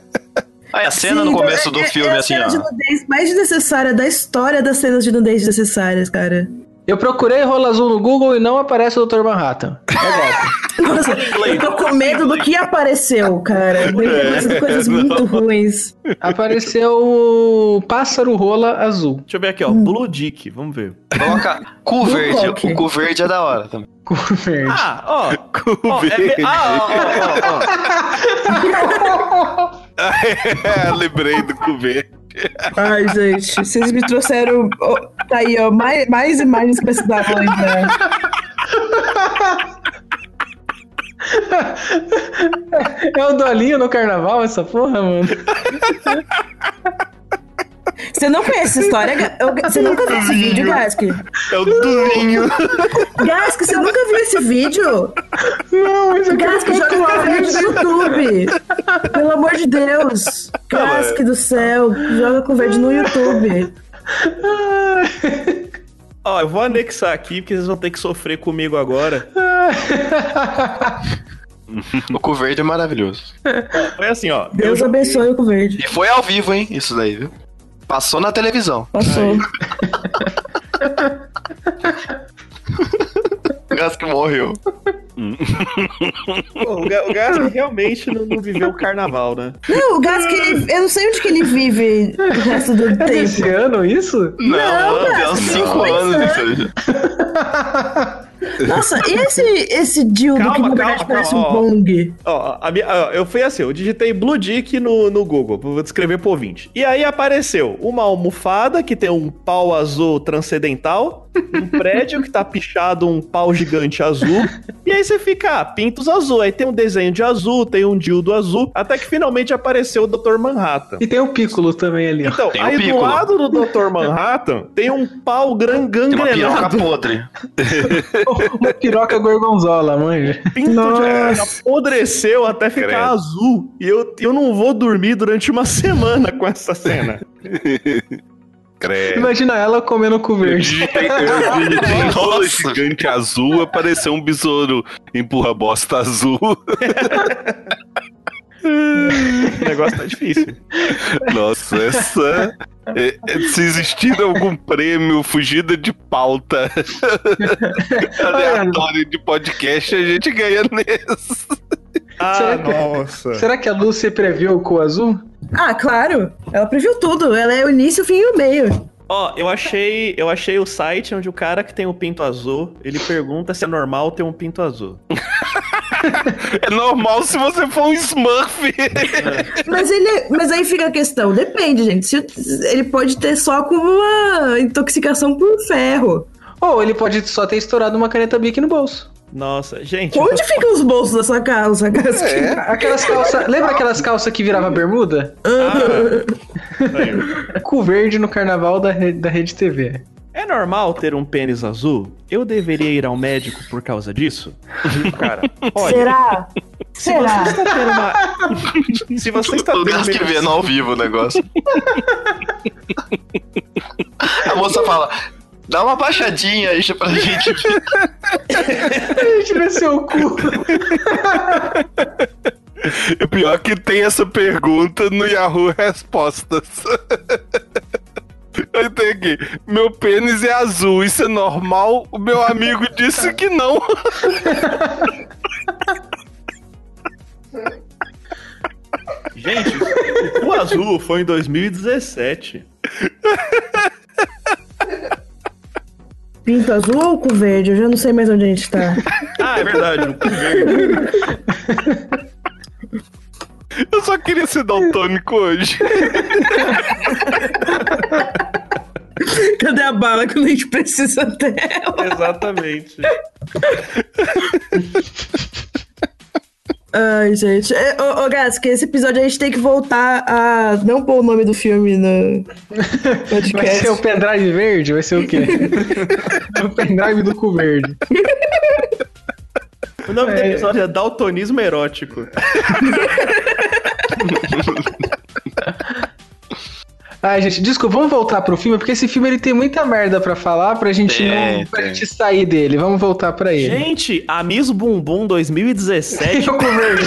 A cena no começo do filme, assim, ó. É a cena de nudez mais desnecessária da história das cenas de nudez desnecessárias, cara. Eu procurei rola azul no Google e não aparece o Dr. Manhattan. Nossa, eu tô com medo do que apareceu, cara. Deve ter acontecido coisas muito ruins. Apareceu o pássaro rola azul. Deixa eu ver aqui, ó. Blue Dick, vamos ver. Coloca cu verde. Coque. O cu verde é da hora também. Cu verde. Cu verde. Lembrei do cu verde. Ai, gente, vocês me trouxeram... Tá aí, ó, mais imagens pra se dar pra lembrar. É o Dolinho no carnaval, essa porra, mano. Você não conhece essa história? Você nunca viu esse vídeo, Gask? É o Dolinho. Gask, você nunca viu esse vídeo? Não, mas eu Gask, joga com verde no YouTube. Pelo amor de Deus. Gask do céu, joga com verde no YouTube. Ó, eu vou anexar aqui, porque vocês vão ter que sofrer comigo agora. O cu verde é maravilhoso. Foi assim, ó. Deus abençoe o cu verde. E foi ao vivo, hein? Isso daí, viu? Passou na televisão. Passou. O Gask morreu. Pô, o Gask realmente não viveu o carnaval, né? Não, o Gask, eu não sei onde que ele vive o resto do tempo. Esse ano, isso? Não, tem uns 5 anos isso aí. Nossa, e esse dildo que na verdade parece um bong? Ó, eu fui assim, eu digitei Blue Dick no Google, vou descrever pro ouvinte. E aí apareceu uma almofada que tem um pau azul transcendental, um prédio que tá pichado um pau gigante azul, e aí você fica, pintos azul, aí tem um desenho de azul, tem um dildo azul, até que finalmente apareceu o Dr. Manhattan. E tem o Piccolo também ali, ó. Então, Tem o aí do Piccolo. lado do Dr. Manhattan tem um pau Tem uma piroca gangrenado. podre. Uma piroca gorgonzola, manja. Pinto de apodreceu até ficar Credo. azul. E eu não vou dormir durante uma semana com essa cena. Credo. Imagina ela comendo cu Eu verde. digitei rola gigante azul, apareceu um besouro empurra bosta azul. O negócio tá difícil. Nossa, essa... se existir algum prêmio fugida de pauta aleatório de podcast, a gente ganha nesse. Será que- Nossa. Será que a Lucy previu o cu azul? Ah, claro. Ela previu tudo. Ela é o início, o fim e o meio. Ó, eu achei o site onde o cara que tem o pinto azul, ele pergunta se é normal ter um pinto azul. É normal se você for um Smurf. Mas aí fica a questão. Depende, gente. Ele pode ter só com uma intoxicação por ferro. Ou ele pode só ter estourado uma caneta Bic no bolso. Nossa, gente. Onde ficam os bolsos dessa calça, Gask? Aquelas calças... Lembra aquelas calças que virava bermuda? Aí. Cu verde no carnaval da Rede TV. É normal ter um pênis azul? Eu deveria ir ao médico por causa disso? Cara, olha. Será? Será? Você está tendo uma... Se você está O tendo Gask uma... vendo ao vivo o negócio. A moça fala: dá uma baixadinha aí pra gente. A gente vê seu cu. O pior é que tem essa pergunta no Yahoo Respostas. Aí tem aqui, meu pênis é azul, isso é normal? O meu amigo disse que não. Gente, o azul foi em 2017. Pinto azul ou cu verde? Eu já não sei mais onde a gente tá. Ah, é verdade, o cu verde. Eu só queria ser daltônico hoje. Cadê a bala quando a gente precisa dela? Exatamente. Ai, gente. Ô, Gask, esse episódio a gente tem que voltar a não pôr o nome do filme no podcast. Vai ser o pendrive verde? Vai ser o quê? O pendrive do cu verde. O nome do episódio é Daltonismo Erótico. Ai, gente, desculpa, vamos voltar pro filme, porque esse filme ele tem muita merda pra falar pra gente pra gente sair dele. Vamos voltar pra ele. Gente, a Miss Bumbum 2017. O cu verde.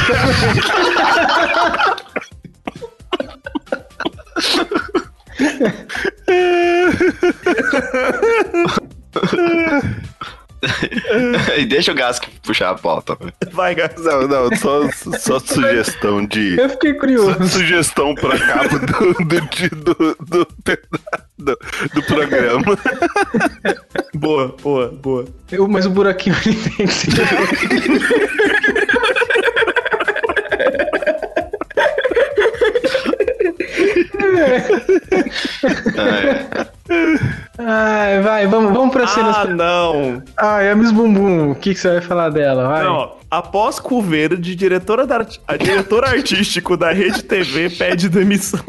E deixa o Gask puxar a pauta. Vai, Gask. Não, só sugestão de... Eu fiquei curioso. Sugestão pra cabo do programa. Boa. Mas o buraquinho ali tem que ser. Ai, vai, vamos pra cenas. Não. Ai, a Miss Bumbum, o que você vai falar dela? Vai. Não, após Couverde, a diretora artístico da Rede TV pede demissão.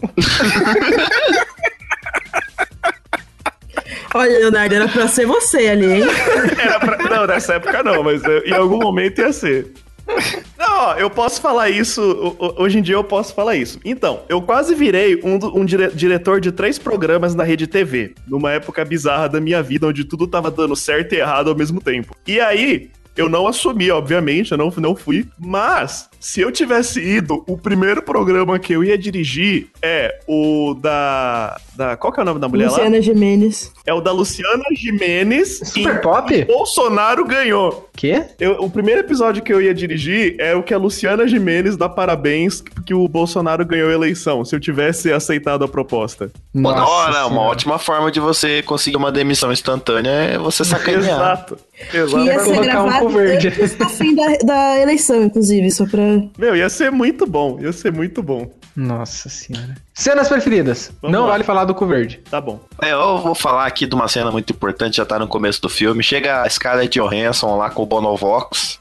Olha, Leonardo, era pra ser você ali, hein? Não, nessa época não, mas em algum momento ia ser. Não, ó, eu posso falar isso, hoje em dia eu posso falar isso. Então, eu quase virei um diretor de 3 programas na Rede TV, numa época bizarra da minha vida, onde tudo tava dando certo e errado ao mesmo tempo. E aí, eu não assumi, obviamente, eu não fui, mas se eu tivesse ido, o primeiro programa que eu ia dirigir é o da qual que é o nome da mulher Luciana lá? Gimenez. É o da Luciana Gimenez. Super Pop? Bolsonaro ganhou. Quê? O primeiro episódio que eu ia dirigir é o que a Luciana Gimenez dá parabéns que o Bolsonaro ganhou a eleição, se eu tivesse aceitado a proposta. Pô, da hora, uma ótima forma de você conseguir uma demissão instantânea é você sacanear. Exato. Que ia ser colocar gravado verde. antes do fim da eleição, inclusive, só pra... Meu, ia ser muito bom, Nossa senhora. Cenas preferidas. Vamos Não lá. vale falar do Couverde. Tá bom. Eu vou falar aqui de uma cena muito importante, já tá no começo do filme. Chega a Scarlett Johansson lá com o Bonovox.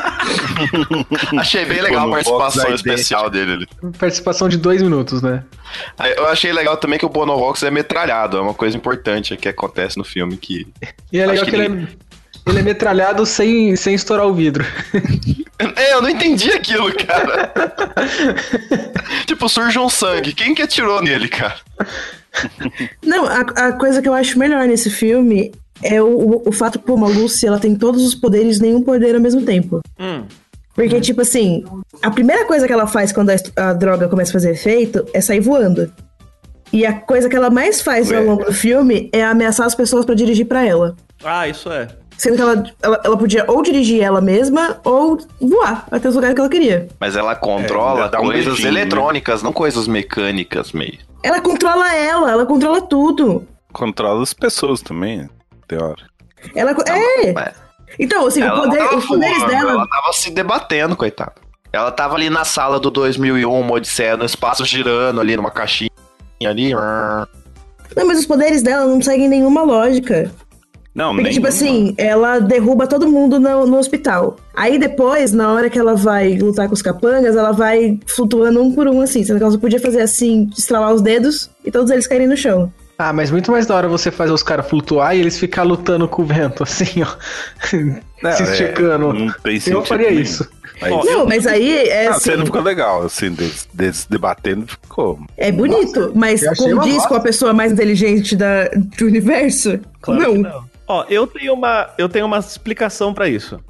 Achei bem legal a participação especial dele ali. Participação de 2 minutos, né? Eu achei legal também que o Bonovox é metralhado, é uma coisa importante que acontece no filme que... E é legal Acho que ele é metralhado sem estourar o vidro. Eu não entendi aquilo, cara. Tipo, surge um sangue. Quem que atirou nele, cara? Não, a coisa que eu acho melhor nesse filme é o fato que, pô, uma Lucy, ela tem todos os poderes, nenhum poder ao mesmo tempo. Porque, tipo assim, a primeira coisa que ela faz quando a droga começa a fazer efeito é sair voando. E a coisa que ela mais faz ao longo do filme é ameaçar as pessoas pra dirigir pra ela. Ah, isso é. Sendo que ela podia ou dirigir ela mesma ou voar até os lugares que ela queria. Mas ela controla dá um coisas beijinho, né? eletrônicas, não coisas mecânicas meio. Ela controla tudo. Controla as pessoas também, tem hora. Ela Então, assim, Ela não tava os poderes voando, dela... ela tava se debatendo, coitada. Ela tava ali na sala do 2001, uma Odisseia, no espaço girando ali numa caixinha ali. Não, mas os poderes dela não seguem nenhuma lógica. Não, Porque, nem tipo assim, ela derruba todo mundo no hospital. Aí depois, na hora que ela vai lutar com os capangas, ela vai flutuando um por um, assim. Sendo que ela só podia fazer assim, estralar os dedos e todos eles caírem no chão. Ah, mas muito mais da hora você fazer os caras flutuar e eles ficar lutando com o vento, assim, ó. Se esticando. Não tem sentido Eu faria nenhum. isso. Mas, Não, mas aí é a assim, cena ficou legal, assim, deles debatendo, ficou... é bonito, mas eu achei uma condiz bosta. com a pessoa mais inteligente do universo? Claro não. que não. Ó, eu tenho uma explicação pra isso.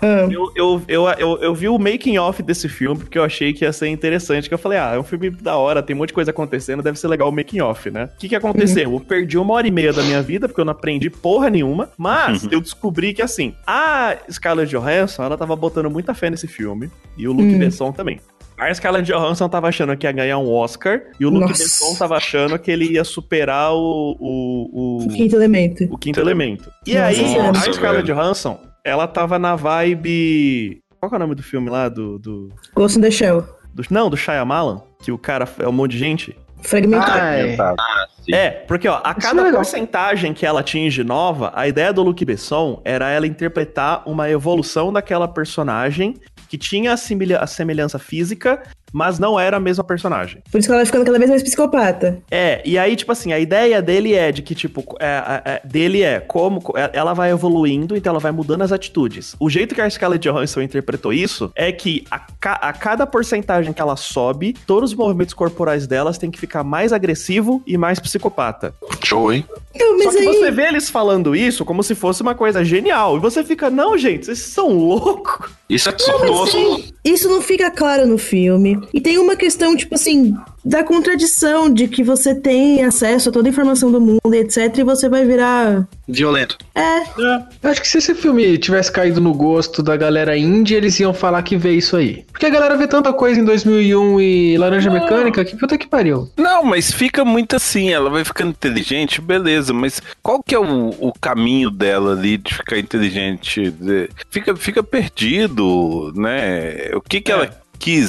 Eu vi o making off desse filme porque eu achei que ia ser interessante. Que eu falei, é um filme da hora, tem um monte de coisa acontecendo, deve ser legal o making off, né? O que aconteceu? Eu perdi 1h30 da minha vida porque eu não aprendi porra nenhuma, mas eu descobri que, assim, a Scarlett Johansson, ela tava botando muita fé nesse filme e o Luc Besson também. A Scarlett Johansson tava achando que ia ganhar um Oscar e o Luc Besson tava achando que ele ia superar O quinto elemento. o quinto elemento. E Nossa, aí, nossa, a Scarlett velho. Johansson, ela tava na vibe... Qual que é o nome do filme lá? Ghost in the Shell. Não, do Shyamalan, que o cara é um monte de gente. Fragmentado. Ai, É, porque, ó, a Isso é cada legal. porcentagem que ela atinge nova, a ideia do Luc Besson era ela interpretar uma evolução daquela personagem que tinha a semelhança física, mas não era a mesma personagem. Por isso que ela vai ficando cada vez mais psicopata. É, e aí, tipo assim, a ideia dele é de que, tipo, como ela vai evoluindo, então ela vai mudando as atitudes. O jeito que a Scarlett Johansson interpretou isso é que a cada porcentagem que ela sobe, todos os movimentos corporais delas têm que ficar mais agressivo e mais psicopata. Show, hein? Então, Só mas que aí... você vê eles falando isso como se fosse uma coisa genial. E você fica, não, gente, vocês são loucos. Isso é Não, mas tosco. assim, isso não fica claro no filme. E tem uma questão, tipo assim, da contradição de que você tem acesso a toda a informação do mundo e etc. E você vai virar... Violento. eu acho que se esse filme tivesse caído no gosto da galera indie, eles iam falar que vê isso aí. Porque a galera vê tanta coisa em 2001 e Laranja Mecânica, que puta que pariu. Não, mas fica muito assim, ela vai ficando inteligente, beleza, mas qual que é o caminho dela ali de ficar inteligente? Fica perdido, né? O que ela quis?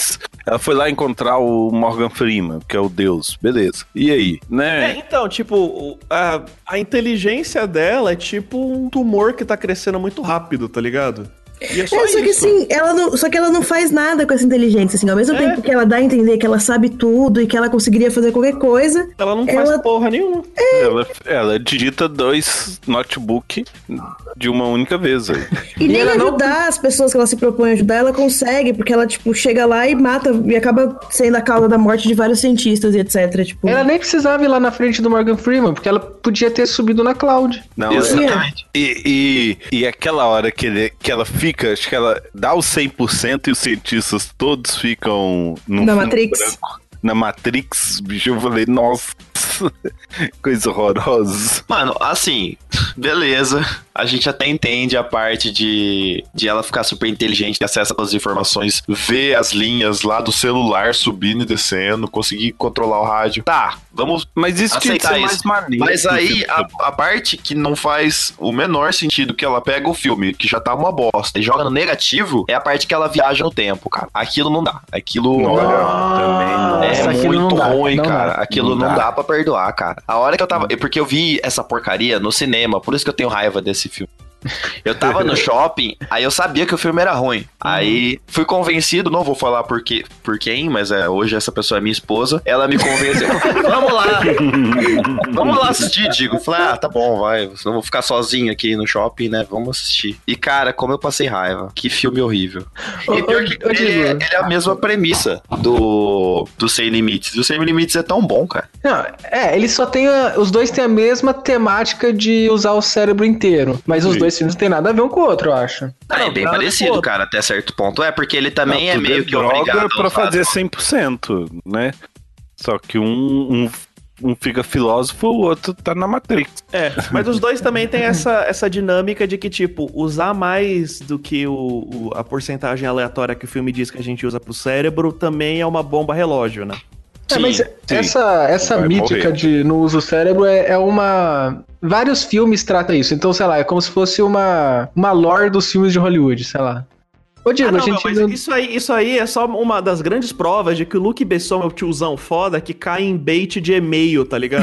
Ela foi lá encontrar o Morgan Freeman, que é o Deus. Beleza. E aí, né? Então, tipo, a inteligência dela é tipo um tumor que tá crescendo muito rápido, tá ligado? E é só isso. Que assim, só que ela não faz nada com essa inteligência, assim, ao mesmo tempo que ela dá a entender que ela sabe tudo e que ela conseguiria fazer qualquer coisa. Ela não faz porra nenhuma. Ela digita 2 notebook de uma única vez. Aí. E nem ajudar as pessoas que ela se propõe a ajudar, ela consegue, porque ela, tipo, chega lá e mata, e acaba sendo a causa da morte de vários cientistas e etc. Tipo. Ela nem precisava ir lá na frente do Morgan Freeman, porque ela podia ter subido na cloud. Não, exatamente. E aquela hora que ela fica, acho que ela dá o 100% e os cientistas todos ficam na Matrix. Branco. Na Matrix, bicho, eu falei, nossa, coisa horrorosa. Mano, assim, beleza. A gente até entende a parte de ela ficar super inteligente, acessa as informações, ver as linhas lá do celular subindo e descendo, conseguir controlar o rádio. Tá, vamos aceitar isso. Mas aí, a parte que não faz o menor sentido, que ela pega o filme, que já tá uma bosta, e joga no negativo, é a parte que ela viaja no tempo, cara. Aquilo não dá. Aquilo também não. É muito ruim, cara. Aquilo não dá pra perdoar, cara. A hora que eu tava... Porque eu vi essa porcaria no cinema, por isso que eu tenho raiva desse filme. Eu tava no shopping, aí eu sabia que o filme era ruim. Aí fui convencido, não vou falar por quem, mas hoje essa pessoa é minha esposa. Ela me convenceu. Vamos lá assistir, digo. Falei, tá bom, vai. Eu vou ficar sozinho aqui no shopping, né? Vamos assistir. E cara, como eu passei raiva. Que filme horrível. E pior que ele é a mesma premissa do Sem Limites. E o Sem Limites é tão bom, cara. Não, eles só têm os dois têm a mesma temática de usar o cérebro inteiro. Mas os dois filmes não tem nada a ver um com o outro, eu acho. É bem parecido, cara, até certo ponto. Porque ele também é meio que obrigado pra fazer 100%, né? Só que um fica filósofo, o outro tá na Matrix. Mas os dois também tem essa dinâmica de que, tipo, usar mais do que a porcentagem aleatória que o filme diz que a gente usa pro cérebro também é uma bomba relógio, né? Mas essa mítica de não uso o cérebro é uma... Vários filmes tratam isso. Então, sei lá, é como se fosse uma lore dos filmes de Hollywood, sei lá. Ô, Diego, isso aí é só uma das grandes provas de que o Luke Besson é o tiozão foda que cai em bait de e-mail, tá ligado?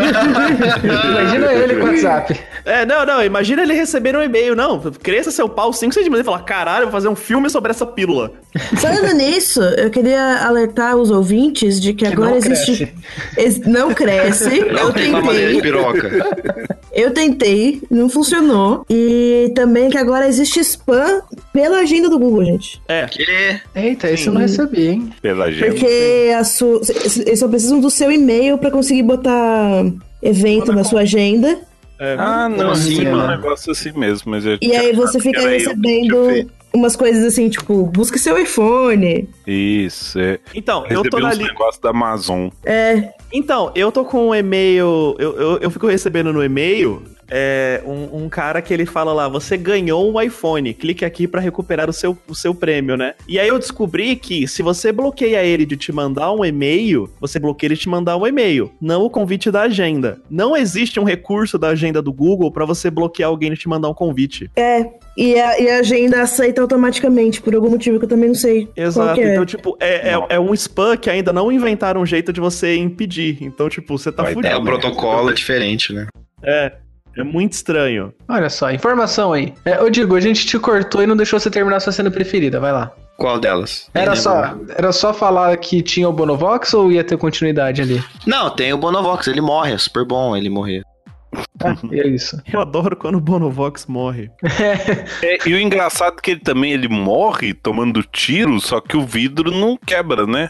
Imagina ele com o WhatsApp. Imagina ele receber um e-mail. Não, cresça seu pau 5 centímetros e falar, caralho, eu vou fazer um filme sobre essa pílula. Falando nisso, eu queria alertar os ouvintes de que agora existe... Não cresce. Eu tentei. Eu tentei, não funcionou. E também que agora existe spam pela agenda do Google, gente. Eita, isso eu não recebi, hein? Pela agenda. Porque eles só precisam do seu e-mail pra conseguir botar evento na sua agenda. Não, sim, é um negócio assim mesmo. Mas e aí você fica recebendo umas coisas assim, tipo, busque seu iPhone. Isso, Então, eu tô na negócio da Amazon. Então, eu tô com um e-mail, eu fico recebendo no e-mail um cara que ele fala lá, você ganhou um iPhone, clique aqui pra recuperar o seu prêmio, né? E aí eu descobri que se você bloqueia ele de te mandar um e-mail, você bloqueia ele de te mandar um e-mail, não o convite da agenda. Não existe um recurso da agenda do Google pra você bloquear alguém de te mandar um convite. E a agenda aceita automaticamente, por algum motivo que eu também não sei. Exato, então, tipo, é um spam que ainda não inventaram um jeito de você impedir. Então, tipo, você tá fudido. O protocolo é diferente, né? É muito estranho. Olha só, informação aí. Ô, Diego, a gente te cortou e não deixou você terminar sua cena preferida, vai lá. Qual delas? Era só falar que tinha o Bonovox ou ia ter continuidade ali? Não, tem o Bonovox, ele morre, é super bom ele morrer. É isso. Eu adoro quando o Bonovox morre. E o engraçado é que ele morre tomando tiro, só que o vidro não quebra, né?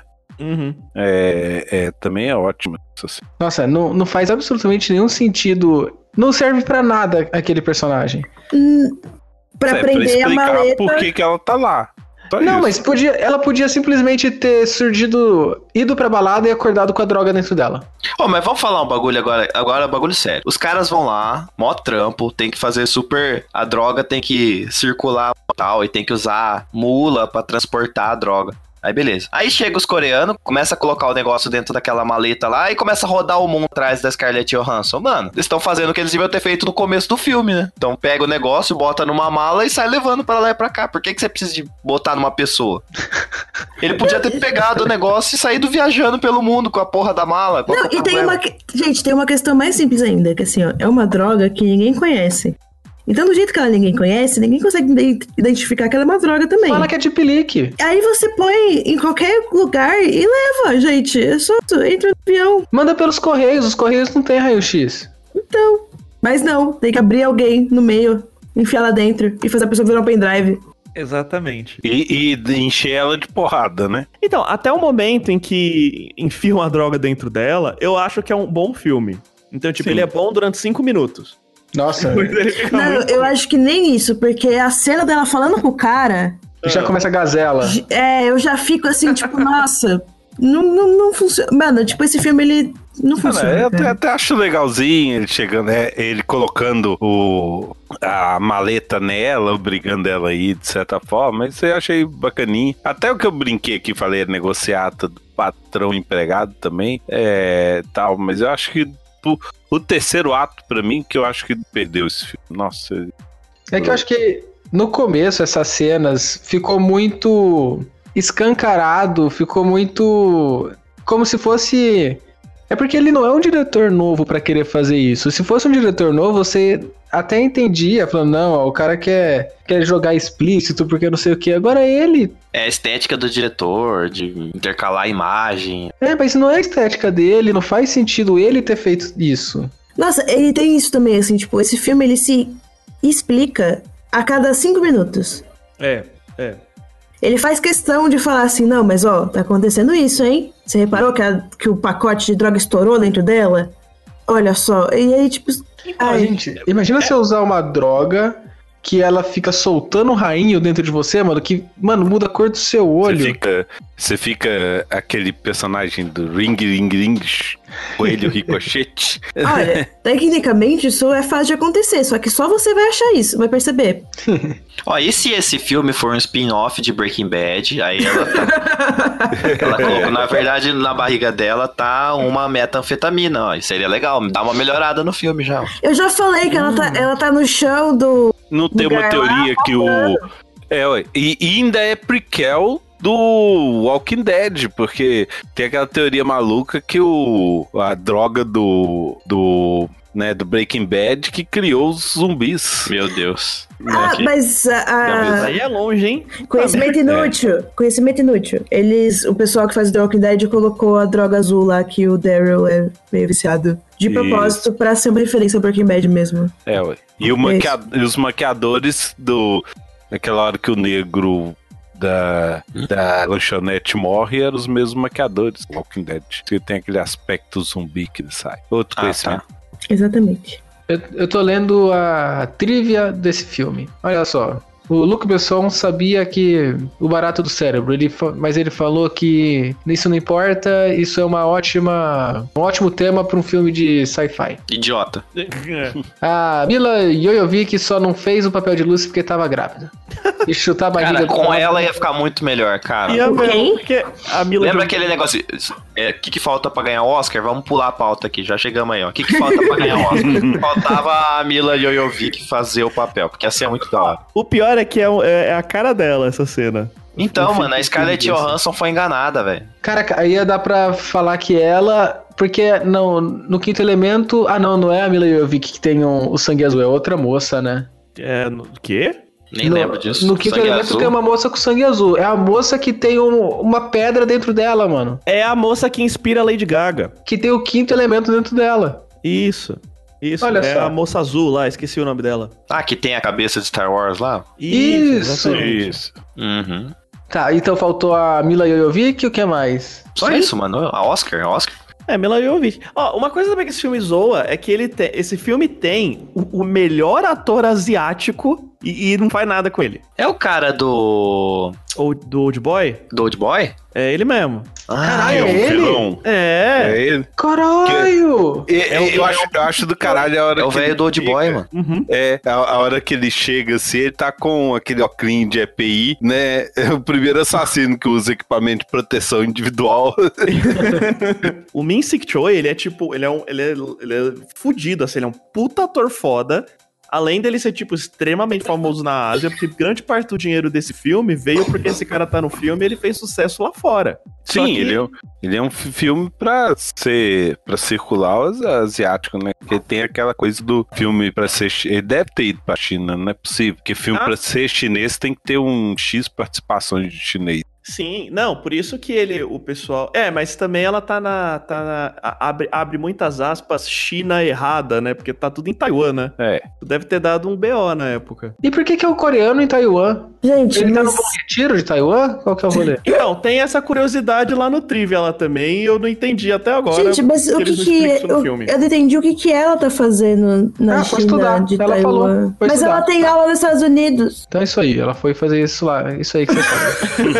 Também é ótimo isso assim. Nossa, não faz absolutamente nenhum sentido. Não serve pra nada aquele personagem. Pra prender a maleta. Por que ela tá lá. Não, mas ela podia simplesmente ter ido pra balada e acordado com a droga dentro dela. Mas vamos falar um bagulho agora é bagulho sério. Os caras vão lá, mó trampo, tem que fazer a droga tem que circular tal, e tem que usar mula pra transportar a droga. Aí beleza. Aí chega os coreanos, começa a colocar o negócio dentro daquela maleta lá e começa a rodar o mundo atrás da Scarlett Johansson. Mano, eles estão fazendo o que eles deviam ter feito no começo do filme, né? Então pega o negócio, bota numa mala e sai levando pra lá e pra cá. Por que você precisa de botar numa pessoa? Ele podia ter pegado o negócio e saído viajando pelo mundo com a porra da mala. Não, e tem uma... Gente, tem uma questão mais simples ainda, que assim, ó, é uma droga que ninguém conhece. Então, do jeito que ela ninguém conhece, ninguém consegue identificar que ela é uma droga também. Fala que é de pelique. Aí você põe em qualquer lugar e leva, gente. É só entra no avião. Manda pelos correios, os correios não tem raio-x. Então, mas não, tem que abrir alguém no meio, enfiar lá dentro e fazer a pessoa virar um pendrive. Exatamente. E encher ela de porrada, né? Então, até o momento em que enfiam a droga dentro dela, eu acho que é um bom filme. Então, tipo, ele é bom durante 5 minutos. Nossa. Não, eu acho que nem isso, porque a cena dela falando com o cara... Já começa a gazela. Eu já fico assim, tipo, nossa... Não funciona. Mano, tipo, esse filme, ele não funciona. Eu até acho legalzinho ele chegando, ele colocando a maleta nela, obrigando ela a ir, de certa forma, mas eu achei bacaninho. Até o que eu brinquei aqui, falei, negociata do patrão empregado também, tal, mas eu acho que o terceiro ato, pra mim, que eu acho que perdeu esse filme. Nossa. É que eu acho que no começo, essas cenas ficou muito... escancarado, ficou muito como se fosse... É porque ele não é um diretor novo pra querer fazer isso. Se fosse um diretor novo, você até entendia, falando, não, ó, o cara quer jogar explícito porque não sei o que. Agora ele... É a estética do diretor, de intercalar a imagem. Mas não é a estética dele, não faz sentido ele ter feito isso. Nossa, ele tem isso também, assim, tipo, esse filme, ele se explica a cada 5 minutos. Ele faz questão de falar assim, não, mas ó, tá acontecendo isso, hein? Você reparou que o pacote de droga estourou dentro dela? Olha só, e aí tipo... Gente, imagina você usar uma droga que ela fica soltando um rainho dentro de você, mano, que, mano, muda a cor do seu olho. Você fica aquele personagem do Ring, Coelho Ricochete. Olha, tecnicamente isso é fácil de acontecer, só que só você vai achar isso, vai perceber. Ó, e se esse filme for um spin-off de Breaking Bad, aí ela ela colocou, na verdade, na barriga dela tá uma metanfetamina, ó, isso seria legal, dá uma melhorada no filme já. Eu já falei que ela tá no chão do... Não tem uma teoria que e ainda é prequel do Walking Dead, porque tem aquela teoria maluca que a droga do Breaking Bad que criou os zumbis. Meu Deus. Mas aí é longe, hein? Conhecimento inútil. O pessoal que faz The Walking Dead colocou a droga azul lá que o Daryl é meio viciado. De propósito, pra ser uma referência ao Breaking Bad mesmo. E os maquiadores naquela hora que o negro da lanchonete morre, eram os mesmos maquiadores do Walking Dead. Que tem aquele aspecto zumbi que ele sai. Outro conhecimento. Tá. Exatamente. Eu tô lendo a trivia desse filme. Olha só. O Luc Besson sabia que o barato do cérebro, mas ele falou que isso não importa, isso é um ótimo tema para um filme de sci-fi. Idiota. A Mila Jovovich só não fez o papel de Lucy porque tava grávida. E chutar a barriga... Cara, com ela ia ficar muito melhor, cara. Lembra aquele negócio... O que falta pra ganhar o Oscar? Vamos pular a pauta aqui, já chegamos aí, ó. O que falta pra ganhar o Oscar? Faltava a Mila Jovovich fazer o papel, porque ia ser muito da hora. O pior é que é a cara dela, essa cena. Então, mano, a Scarlett Johansson foi enganada, velho. Cara, aí ia dar pra falar que ela... Porque no Quinto Elemento... não é a Mila Jovovich que tem o sangue azul, é outra moça, né? O quê? Nem lembro disso. No Quinto Elemento tem uma moça com sangue azul. É a moça que tem uma pedra dentro dela, mano. É a moça que inspira a Lady Gaga. Que tem o Quinto Elemento dentro dela. Isso, olha só. A moça azul lá, esqueci o nome dela. Que tem a cabeça de Star Wars lá? Isso. Uhum. Tá, então faltou a Mila Jovovich e o que mais? Só isso, mano. A Oscar. Mila Jovovich. Uma coisa também que esse filme zoa é que esse filme tem o melhor ator asiático e não faz nada com ele. É o cara do Do Old Boy? Do Old Boy? É ele mesmo. Caralho, é ele? vilão. É. É ele. Caralho! Eu acho do caralho a hora É o que velho ele do Old chega. Boy, mano. Uhum. É, a hora que ele chega assim, ele tá com aquele óculos de EPI, né? É o primeiro assassino que usa equipamento de proteção individual. O Min-Sik Choi, ele é tipo, ele é fudido, assim, ele é um puta ator foda. Além dele ser, tipo, extremamente famoso na Ásia, porque grande parte do dinheiro desse filme veio porque esse cara tá no filme e ele fez sucesso lá fora. Só Sim, que- ele é um filme pra circular os asiáticos, né? Porque tem aquela coisa do filme pra ser... Ele deve ter ido pra China, não é possível. Porque filme pra ser chinês tem que ter um X participações de chinês. Sim, não, por isso que o pessoal... mas também ela abre muitas aspas, China errada, né? Porque tá tudo em Taiwan, né? É. Deve ter dado um BO na época. E por que é o coreano em Taiwan? Gente, Ele tá mas... no Bom Retiro de Taiwan? Qual que é o rolê? Então, tem essa curiosidade lá no Trivia lá também, e eu não entendi até agora. Gente, mas o eles não que explicam isso no eu filme. não entendi o que ela tá fazendo na foi China estudar. de Ela Taiwan. falou, foi Mas estudar. ela tem aula nos Estados Unidos. Então é isso aí, ela foi fazer isso lá. Isso aí que você sabe.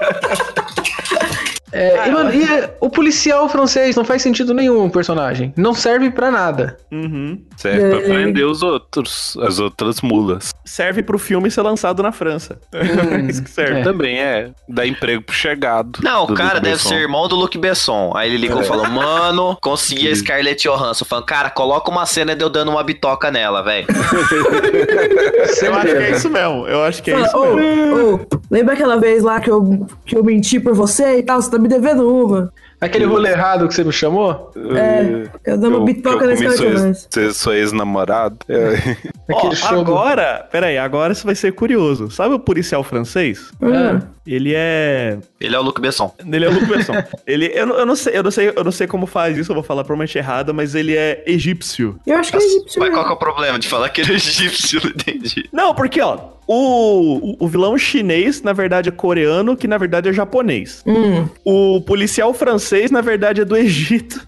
O policial francês não faz sentido nenhum o personagem. Não serve pra nada. Uhum. Serve pra prender as outras mulas. Serve pro filme ser lançado na França. É isso que serve. Também dá emprego pro chegado. Não, o do cara Luc deve Besson. ser irmão do Luc Besson. Aí ele ligou e falou, mano, consegui a Scarlett Johansson. Falando, cara, coloca uma cena de eu dando uma bitoca nela, velho. Eu acho que é isso mesmo. Eu acho que é isso Fala, mesmo. lembra aquela vez lá que eu menti por você e tal? Você tá me devendo uma. Aquele rolê errado que você me chamou? Eu dou uma bitoca nesse cara. Sua ex-namorado. Ó, show do- agora isso vai ser curioso. Sabe o policial francês? Ele é... Ele é o Luc Besson. Ele é o Luc Besson. Eu não sei como faz isso, eu vou falar provavelmente errado, mas ele é egípcio. Eu acho que é egípcio. Mas mesmo. qual que é o problema de falar que ele é egípcio? Não entendi. Não, porque, ó, o vilão chinês, na verdade, é coreano, que na verdade é japonês. O policial francês, na verdade, é do Egito.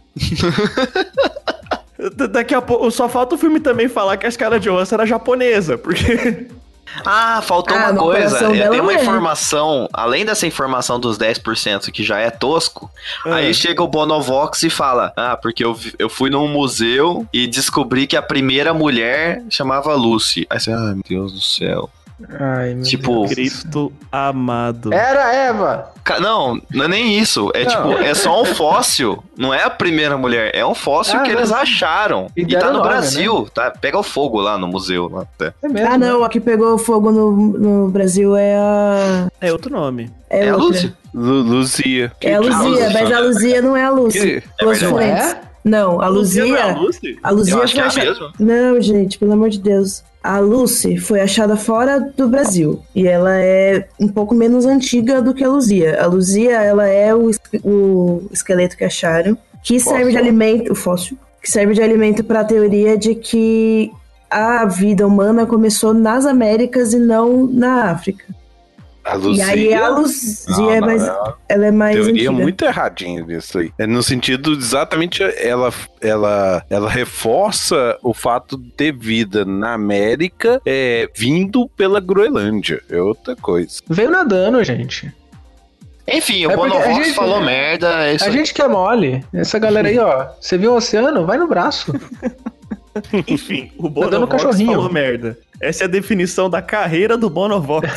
Daqui a pouco, só falta o filme também falar que a Scarlett Johansson era japonesa, porque... Ah, faltou uma no coisa. coração dela Tem uma é. informação, além dessa informação dos 10% que já é tosco, aí chega o Bonovox e fala, porque eu fui num museu e descobri que a primeira mulher chamava Lucy. Aí você, meu Deus do céu. Ai, meu Tipo, Cristo amado. Era Eva! não é nem isso. É Não. tipo, é só um fóssil. Não é a primeira mulher, é um fóssil que eles acharam. E E tá deram no nome, Brasil, tá? Pega o fogo lá no museu. Lá, tá? É mesmo. Ah, não, a que pegou fogo no Brasil é a... É outro nome. É a outra. Lucy. Luzia. É a Luzia, mas a Luzia não é a Lucy. Duas verdade. diferentes. Não, a Luzia... Não é a Lucy? A Luzia Eu acho foi que é a achada... mesma. Não, gente, pelo amor de Deus. A Lucy foi achada fora do Brasil. E ela é um pouco menos antiga do que a Luzia. A Luzia, ela é o esqueleto que acharam, que serve de alimento... O fóssil. Que serve de alimento para a teoria de que a vida humana começou nas Américas e não na África. A Luzia. E aí a Luzia Não, é não, mais... não. Ela é mais Teoria antiga. muito erradinha disso aí. É no sentido exatamente ela reforça o fato de ter vida na América vindo pela Groenlândia. É outra coisa. Veio nadando, gente. Enfim, o É porque Bonovox a gente- falou merda, é isso A aí. gente que é mole. Essa galera aí, ó. Você viu o oceano? Vai no braço. Enfim, o Tá dando Bonovox cachorrinho. falou merda. Essa é a definição da carreira do Bonovox.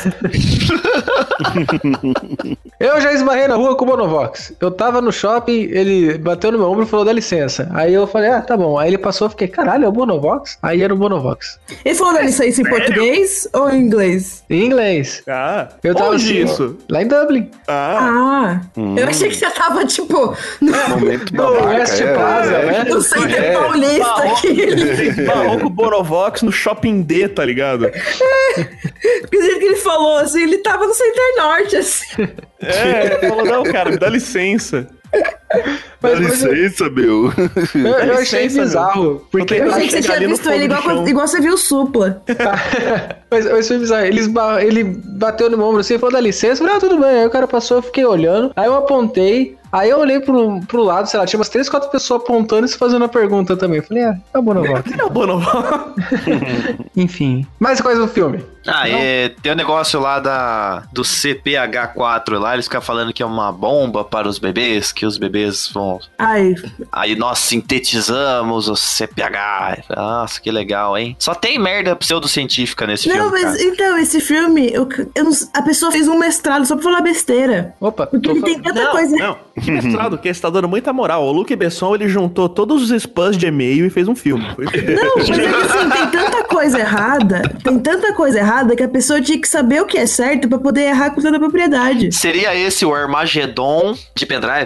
Eu já esbarrei na rua com o Bonovox. Eu tava no shopping, ele bateu no meu ombro e falou, dá licença. Aí eu falei, tá bom. Aí ele passou, eu fiquei, caralho, é o Bonovox? Aí era o Bonovox. Ele falou da licença em português ou em inglês? Em inglês. Ah, Eu tava onde assim, isso? lá em Dublin. Ah, Eu achei que você tava, tipo, no Momento No babaca, West Plaza, né? no Center Paulista aqui. barrou com o Bonovox no Shopping D, tá ligado? Porque do jeito que ele falou, assim, ele tava no Center Norte, assim. É, falou, não, cara, me dá licença. Dá licença, meu. Eu achei bizarro. Porque Eu achei que você tinha visto ele igual você viu o Supla. Mas foi bizarro. Ele bateu no meu ombro assim e falou, dá licença. Eu falei, tudo bem. Aí o cara passou, eu fiquei olhando. Aí eu apontei. Aí eu olhei pro lado, sei lá, tinha umas 3, 4 pessoas apontando e se fazendo a pergunta também. Eu falei, é o Bonovox. É o Bonovox. Enfim. Mais coisa do filme. Tem o negócio lá do CPH4 lá, eles ficam falando que é uma bomba para os bebês, que os bebês vão... Aí nós sintetizamos o CPH. Nossa, que legal, hein? Só tem merda pseudocientífica nesse filme, mas então, esse filme, a pessoa fez um mestrado só pra falar besteira. Opa. Porque ele tem tanta coisa... Não, que mestrado, que você tá dando muita moral. O Luc Besson, ele juntou todos os spams de e-mail e fez um filme. Não, mas é que assim, tem tanta coisa errada que a pessoa tinha que saber o que é certo pra poder errar com toda a propriedade. Seria esse o Armagedon de pendrive?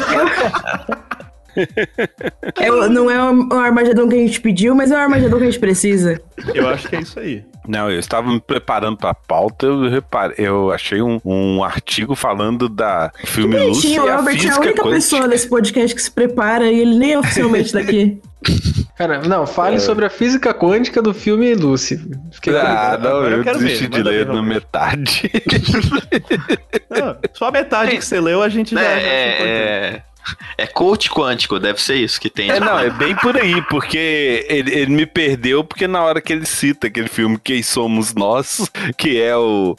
Não é o Armagedon que a gente pediu, mas é o Armagedon que a gente precisa. Eu acho que é isso aí. Não, eu estava me preparando pra pauta, eu achei um artigo falando da filme Lucy e o a Albert física é a única quântica. pessoa desse podcast que se prepara e ele nem é oficialmente daqui. Cara, não, fale sobre a física quântica do filme Lucy. Eu desisti de ler na metade. Não, só a metade que você leu, a gente já... É coach quântico, deve ser isso que tem. É bem por aí, porque ele me perdeu, porque na hora que ele cita aquele filme Quem Somos Nós, que é o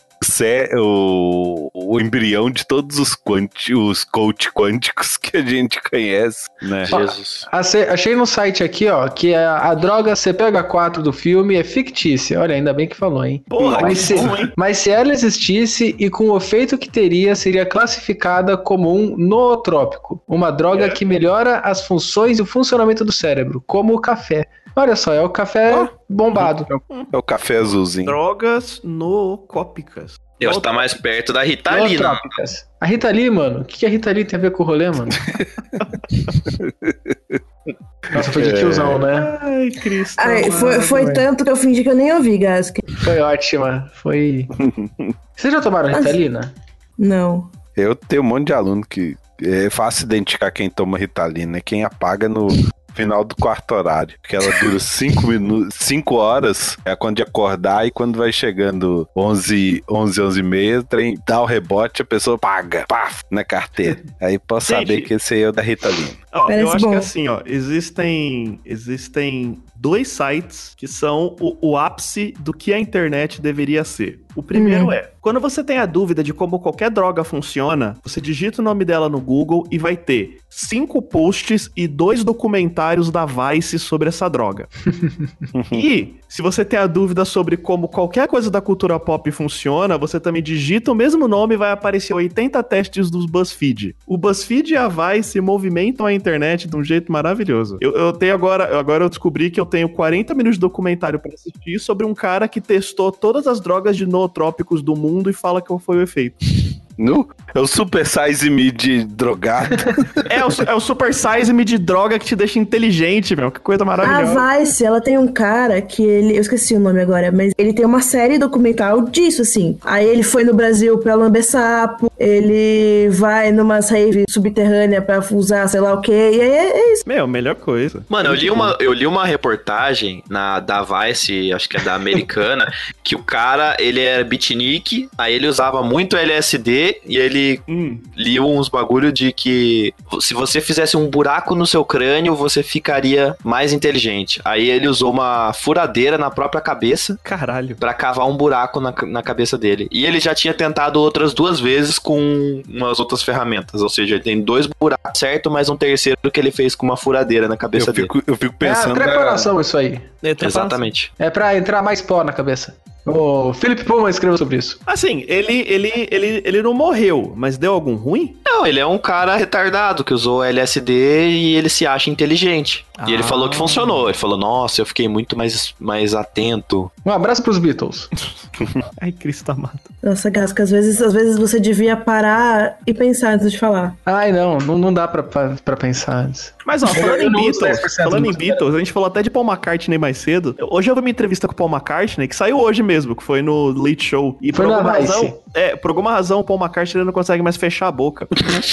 embrião de todos os coach quânticos que a gente conhece, né? Jesus. Achei no site aqui, ó, que a droga CPH4 do filme é fictícia. Olha, ainda bem que falou, hein? Porra, mas se ela existisse e com o efeito que teria, seria classificada como um nootrópico, uma droga que melhora as funções e o funcionamento do cérebro, como o café. Olha só, é o café bombado. É o café azulzinho. Drogas noocópicas. Eu acho que tá mais perto da Ritalina. A Ritalina, mano. O que a Ritalina tem a ver com o rolê, mano? Nossa, foi de tiozão, né? Ai, Cristo. Foi tanto que eu fingi que eu nem ouvi, Gask. Foi ótima. Vocês já tomaram Ritalina? Não. Eu tenho um monte de aluno que é fácil identificar quem toma Ritalina, quem apaga no final do quarto horário, porque ela dura 5 horas, é quando de acordar, e quando vai chegando 11 e meia, dá o rebote, a pessoa paga, paf, na carteira. Aí posso saber que esse aí é o da Ritalina. Eu acho que assim, existem 2 sites que são o ápice do que a internet deveria ser. O primeiro é, quando você tem a dúvida de como qualquer droga funciona, você digita o nome dela no Google e vai ter 5 posts e 2 documentários da Vice sobre essa droga. E se você tem a dúvida sobre como qualquer coisa da cultura pop funciona, você também digita o mesmo nome e vai aparecer 80 testes dos BuzzFeed. O BuzzFeed e a Vice movimentam a internet de um jeito maravilhoso. Eu tenho agora eu descobri que eu tenho 40 minutos de documentário para assistir sobre um cara que testou todas as drogas de nootrópicos do mundo e fala que foi o efeito. É o Super Size Me de drogado. É o Super Size Me de droga que te deixa inteligente, meu. Que coisa maravilhosa. A Vice, ela tem um cara que eu esqueci o nome agora, mas ele tem uma série documental disso, assim. Aí ele foi no Brasil pra lamber sapo, ele vai numa rave subterrânea pra usar sei lá o quê, e aí é isso. Meu, melhor coisa. Mano, eu li uma reportagem da Vice, acho que é da Americana, que o cara, ele era beatnik, aí ele usava muito LSD, e ele lia uns bagulho de que se você fizesse um buraco no seu crânio, você ficaria mais inteligente. Aí ele usou uma furadeira na própria cabeça. Caralho. Pra cavar um buraco na cabeça dele. E ele já tinha tentado outras 2 vezes com umas outras ferramentas. Ou seja, ele tem 2 buracos certo, mas um terceiro que ele fez com uma furadeira na cabeça dele. Eu fico pensando... É a preparação isso aí. Exatamente. É pra entrar mais pó na cabeça. O Philip Pullman escreveu sobre isso. Assim, ele não morreu, mas deu algum ruim? Não, ele é um cara retardado que usou LSD e ele se acha inteligente. E ele falou que funcionou. Ele falou, nossa, eu fiquei muito mais atento. Um abraço pros Beatles. Ai, Cristo amado. Nossa, Gasca, às vezes você devia parar e pensar antes de falar. Ai, não dá pra pensar antes. Mas, ó, falando em Beatles, a gente falou até de Paul McCartney mais cedo. Hoje eu vi uma entrevista com o Paul McCartney, que saiu hoje mesmo, que foi no Late Show. E foi na Vice. por alguma razão o Paul McCartney não consegue mais fechar a boca.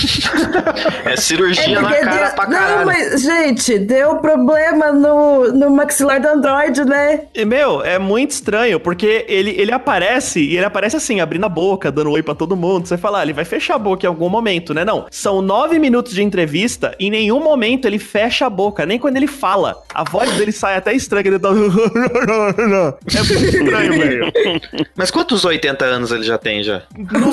É cirurgia na cara pra caralho. Não, mas, gente, deu problema no maxilar do Android, né? E, é muito estranho, porque ele aparece, e ele aparece assim, abrindo a boca, dando oi pra todo mundo. Você fala, ele vai fechar a boca em algum momento, né? Não, são 9 minutos de entrevista, e em nenhum momento ele fecha a boca, nem quando ele fala. A voz dele sai até estranha, ele tá... É muito estranho, velho. Mas quantos 80 anos ele já tem, já?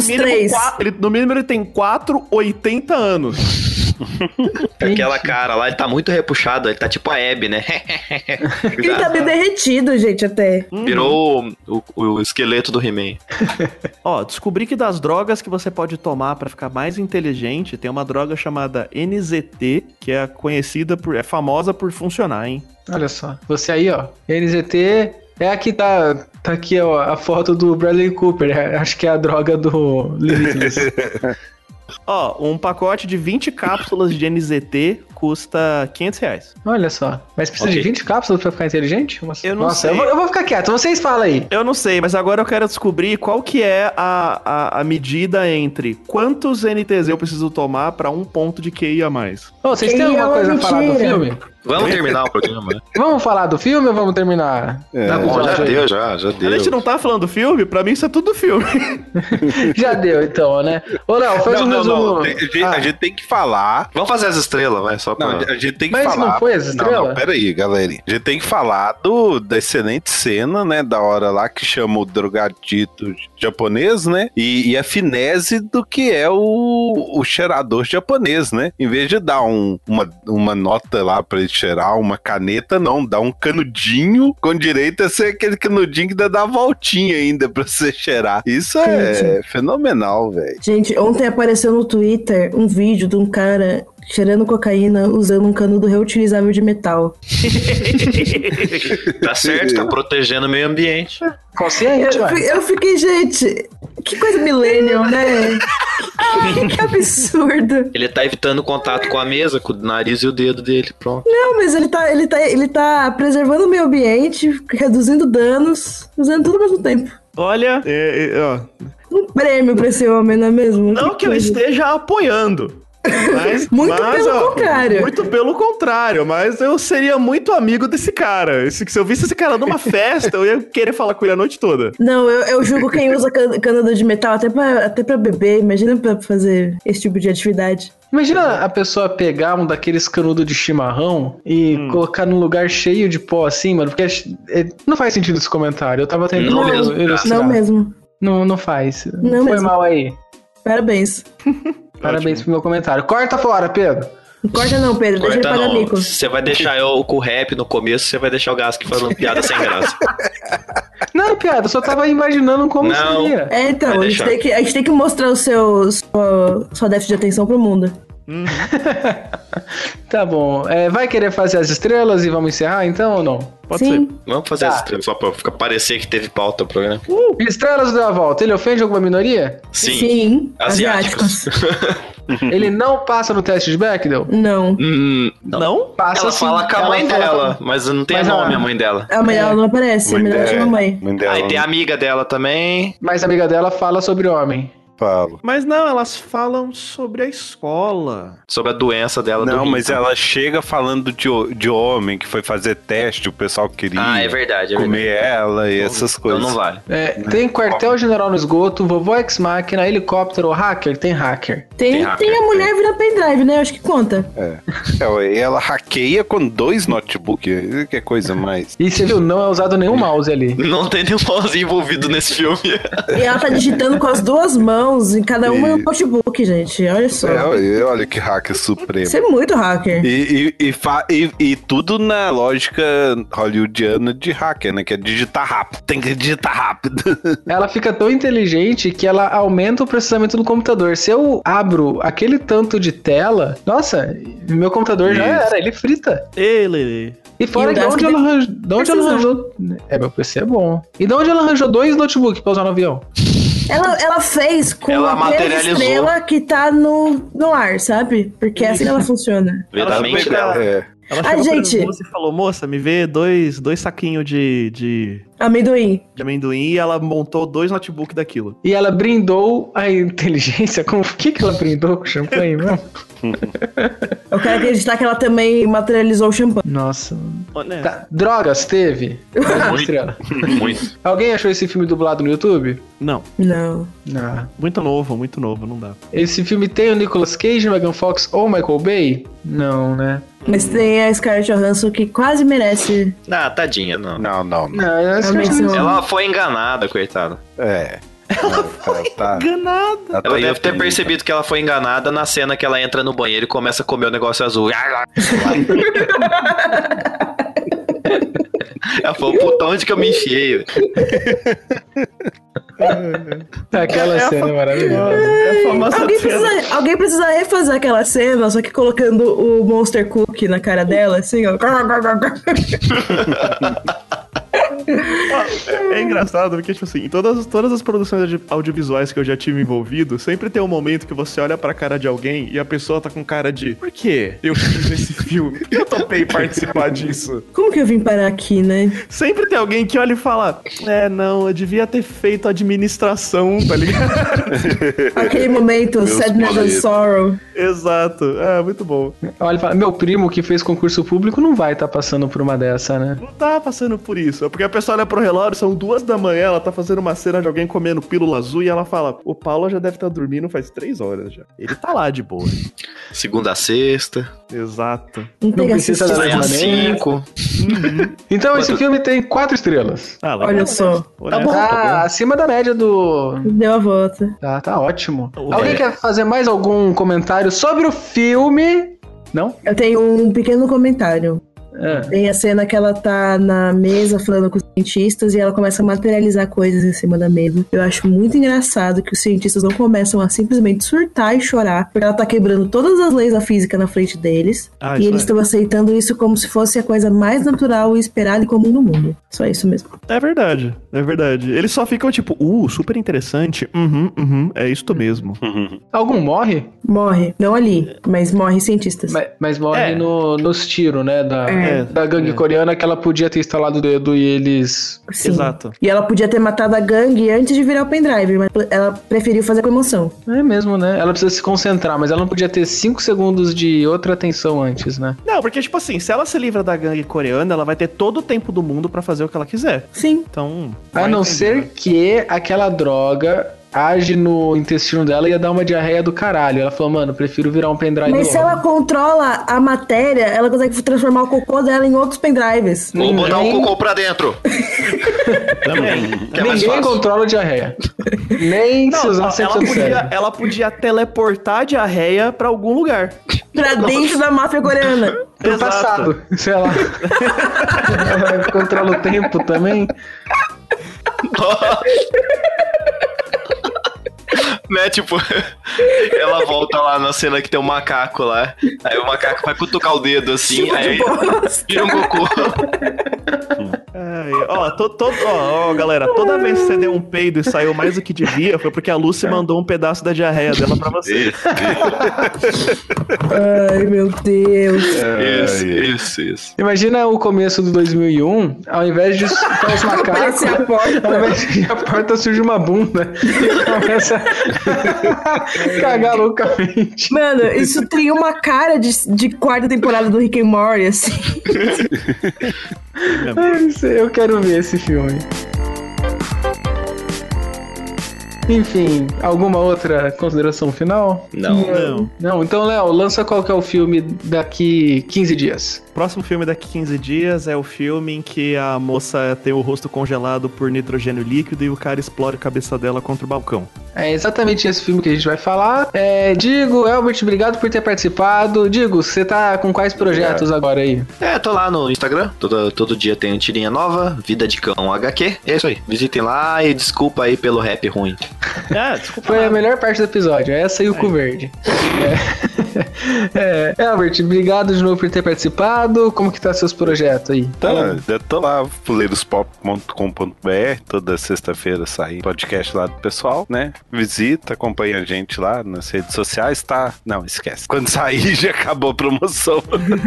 No mínimo ele tem 80 anos. Aquela cara lá, ele tá muito repuxado, ele tá tipo a Abby, né? Ele tá bem derretido, gente, até. Virou o esqueleto do He-Man. Ó, descobri que das drogas que você pode tomar pra ficar mais inteligente, tem uma droga chamada NZT, que é conhecida é famosa por funcionar, hein? Olha só, você aí, ó, NZT é aqui, tá aqui, ó, a foto do Bradley Cooper, acho que é a droga do Limitless. Ó, um pacote de 20 cápsulas de NZT custa R$500. Olha só. Mas precisa de 20 cápsulas pra ficar inteligente? Eu não sei. Eu vou ficar quieto, vocês falam aí. Eu não sei, mas agora eu quero descobrir qual que é a medida entre quantos NTZ eu preciso tomar pra um ponto de QI a mais. Ô, vocês têm alguma coisa a falar do filme? Vamos terminar o programa, né? Vamos falar do filme ou vamos terminar? Bom, já deu. A gente não tá falando do filme? Pra mim isso é tudo filme. Já deu, então, né? Ô, Léo, faz um resumo. A gente tem que falar... Vamos fazer as estrelas, vai, só pra... Não, a gente tem que mas falar... Mas não foi as estrelas? Não, peraí, galera. A gente tem que falar da excelente cena, né, da hora lá que chama o drogadito japonês, né, e a finese do que é o cheirador japonês, né. Em vez de dar uma nota lá pra ele cheirar, uma caneta, não, dá um canudinho com direito a ser aquele canudinho que dá a voltinha ainda pra você cheirar. Isso é fenomenal, velho. Gente, ontem apareceu no Twitter um vídeo de um cara cheirando cocaína usando um canudo reutilizável de metal. Tá certo, tá protegendo o meio ambiente. Consciente, eu fiquei, gente, que coisa millennial, né? Que absurdo. Ele tá evitando contato com a mesa, com o nariz e o dedo dele, pronto. Não, mas ele tá preservando o meio ambiente, reduzindo danos, usando tudo ao mesmo tempo. Olha, um prêmio pra esse homem, não é mesmo? Não que eu esteja apoiando. Muito pelo contrário. Muito pelo contrário, mas eu seria muito amigo desse cara. Se eu visse esse cara numa festa, eu ia querer falar com ele a noite toda. Não, eu julgo quem usa canudo de metal até pra beber. Imagina pra fazer esse tipo de atividade. Imagina a pessoa pegar um daqueles canudos de chimarrão e colocar num lugar cheio de pó assim, mano, porque não faz sentido esse comentário. Eu tava tentando... Não mesmo. Não faz. Não foi mesmo. Mal aí. Parabéns. Parabéns pro meu comentário. Corta fora, Pedro. Não corta não, Pedro. Deixa ele pagar mico. Você vai deixar eu com o rap no começo, você vai deixar o Gask falando piada sem graça. Não, piada, eu só tava imaginando como seria. Então, a gente tem que mostrar sua déficit de atenção pro mundo. Tá bom. Vai querer fazer as estrelas e vamos encerrar então ou não? Pode ser. Vamos fazer as estrelas só pra parecer que teve pauta pro programa. Estrelas deu a volta. Ele ofende alguma minoria? Sim. Asiáticos. Ele não passa no teste de Bechdel? Não. Não? Passa. Ela fala com a mãe dela, mas não tem nome a mãe dela. A mãe dela não aparece, a mãe dela chama mãe. Aí tem a amiga dela também. Mas a amiga dela fala sobre homem. Falo. Mas não, elas falam sobre a escola. Sobre a doença dela. Não, mas ela chega falando de homem que foi fazer teste, o pessoal queria é verdade, comer ela e essas coisas. Então não vale. Tem quartel-general no esgoto, vovó ex-máquina, helicóptero, hacker, tem hacker. Tem a mulher vira pendrive, né? Acho que conta. E ela hackeia com 2 notebooks, que é coisa mais. E você viu, não é usado nenhum mouse ali. Não tem nenhum mouse envolvido nesse filme. E ela tá digitando com as 2 mãos, em cada uma é um notebook, gente. Olha só. Olha que hacker supremo. Você é muito hacker. E tudo na lógica hollywoodiana de hacker, né? Que é digitar rápido. Tem que digitar rápido. Ela fica tão inteligente que ela aumenta o processamento do computador. Se eu abro aquele tanto de tela, nossa, meu computador já era, ele frita. E fora de onde ela arranjou... meu PC é bom. E de onde ela arranjou 2 notebooks pra usar no avião? Ela fez com a estrela que tá no ar, sabe? Porque é assim que ela funciona. Verdadeiramente dela. Ela chegou pra moça e falou, moça, me vê dois saquinhos de amendoim. De amendoim e ela montou 2 notebooks daquilo. E ela brindou a inteligência com... O que ela brindou com champanhe, mano? Eu quero acreditar que ela também materializou o champanhe. Nossa. Tá. Drogas, teve? Muito. Alguém achou esse filme dublado no YouTube? Não. Ah. Muito novo, não dá. Esse filme tem o Nicolas Cage, Megan Fox ou Michael Bay? Não, né? Mas tem a Scarlett Johansson que quase merece. Ah, tadinha, não. Não. Ela foi enganada, coitada. Ela foi enganada. Ela deve ter percebido que ela foi enganada na cena que ela entra no banheiro e começa a comer o negócio azul. Ela falou, puta, onde que eu me enfiei? Aquela cena é maravilhosa. Alguém precisa refazer aquela cena, só que colocando o Monster Cookie na cara dela, assim, ó. É engraçado porque, tipo assim, em todas as produções audiovisuais que eu já tive envolvido, sempre tem um momento que você olha pra cara de alguém e a pessoa tá com cara de por que eu fiz esse filme? Por que eu topei participar disso? Como que eu vim parar aqui, né? Sempre tem alguém que olha e fala, não, eu devia ter feito administração, tá ligado? Aquele momento, sadness and sorrow. Exato, muito bom. Olha e fala, meu primo que fez concurso público não vai estar passando por uma dessa, né? Não tá passando por isso, é porque a pessoa olha pro relógio, são 2 da manhã, ela tá fazendo uma cena de alguém comendo pílula azul e ela fala, o Paulo já deve estar dormindo faz 3 horas já. Ele tá lá de boa. Segunda a sexta. Exato. Não precisa dar Sai às 5. Então esse filme tem 4 estrelas. Olha só. Tá bom. Acima da média do... Deu a volta. Tá ótimo. Alguém quer fazer mais algum comentário sobre o filme? Não? Eu tenho um pequeno comentário. Tem a cena que ela tá na mesa falando com os cientistas e ela começa a materializar coisas em cima da mesa. Eu acho muito engraçado que os cientistas não começam a simplesmente surtar e chorar, porque ela tá quebrando todas as leis da física na frente deles. E eles estão aceitando isso como se fosse a coisa mais natural e esperada e comum do mundo. Só isso mesmo. É verdade. Eles só ficam tipo, super interessante. É isto mesmo. Algum morre? Morre. Não ali, mas morre cientistas. Mas morre nos tiros, né? Da gangue coreana que ela podia ter instalado o dedo e eles... Sim. Exato. E ela podia ter matado a gangue antes de virar o pendrive, mas ela preferiu fazer com emoção. É mesmo, né? Ela precisa se concentrar, mas ela não podia ter 5 segundos de outra atenção antes, né? Não, porque, tipo assim, se ela se livra da gangue coreana, ela vai ter todo o tempo do mundo pra fazer o que ela quiser. Sim. Então... A não ser que aquela droga... age no intestino dela e ia dar uma diarreia do caralho. Ela falou, mano, prefiro virar um pendrive. Mas se ela controla a matéria, ela consegue transformar o cocô dela em outros pendrives. Vou botar o cocô pra dentro. Também. Ninguém controla a diarreia. Nem se usar ela podia teleportar a diarreia pra algum lugar. Pra dentro da máfia coreana. Pro passado, sei lá. Ela controla o tempo também. Né, tipo, ela volta lá na cena que tem um macaco lá. Aí o macaco vai cutucar o dedo assim, aí vira um cocô. Galera, toda vez que você deu um peido e saiu mais do que devia, foi porque a Lucy mandou um pedaço da diarreia dela pra você. Ai, meu Deus. Isso. Imagina o começo do 2001, ao invés de ficar os macacos, ao invés de abrir a porta, surge uma bunda e começa a cagar loucamente. Mano, isso tem uma cara de quarta temporada do Rick and Morty, assim. Eu quero ver esse filme. Enfim, alguma outra consideração final? Não. Então, Léo, lança qual que é o filme daqui 15 dias. O próximo filme daqui 15 dias é o filme em que a moça tem o rosto congelado por nitrogênio líquido e o cara explode a cabeça dela contra o balcão. É exatamente esse filme que a gente vai falar. Digo, Elbert, obrigado por ter participado. Digo, você tá com quais projetos agora aí? Tô lá no Instagram. Todo dia tem tirinha nova. Vida de Cão HQ. É isso aí. Visitem lá e desculpa aí pelo rap ruim. Foi a melhor parte do episódio. Essa e o cu verde. Albert, obrigado de novo por ter participado. Como que tá seus projetos aí? Eu tô lá, fuleirospop.com.br, toda sexta-feira sai podcast lá do pessoal, né? Visita, acompanha a gente lá nas redes sociais, tá? Não, esquece. Quando sair, já acabou a promoção.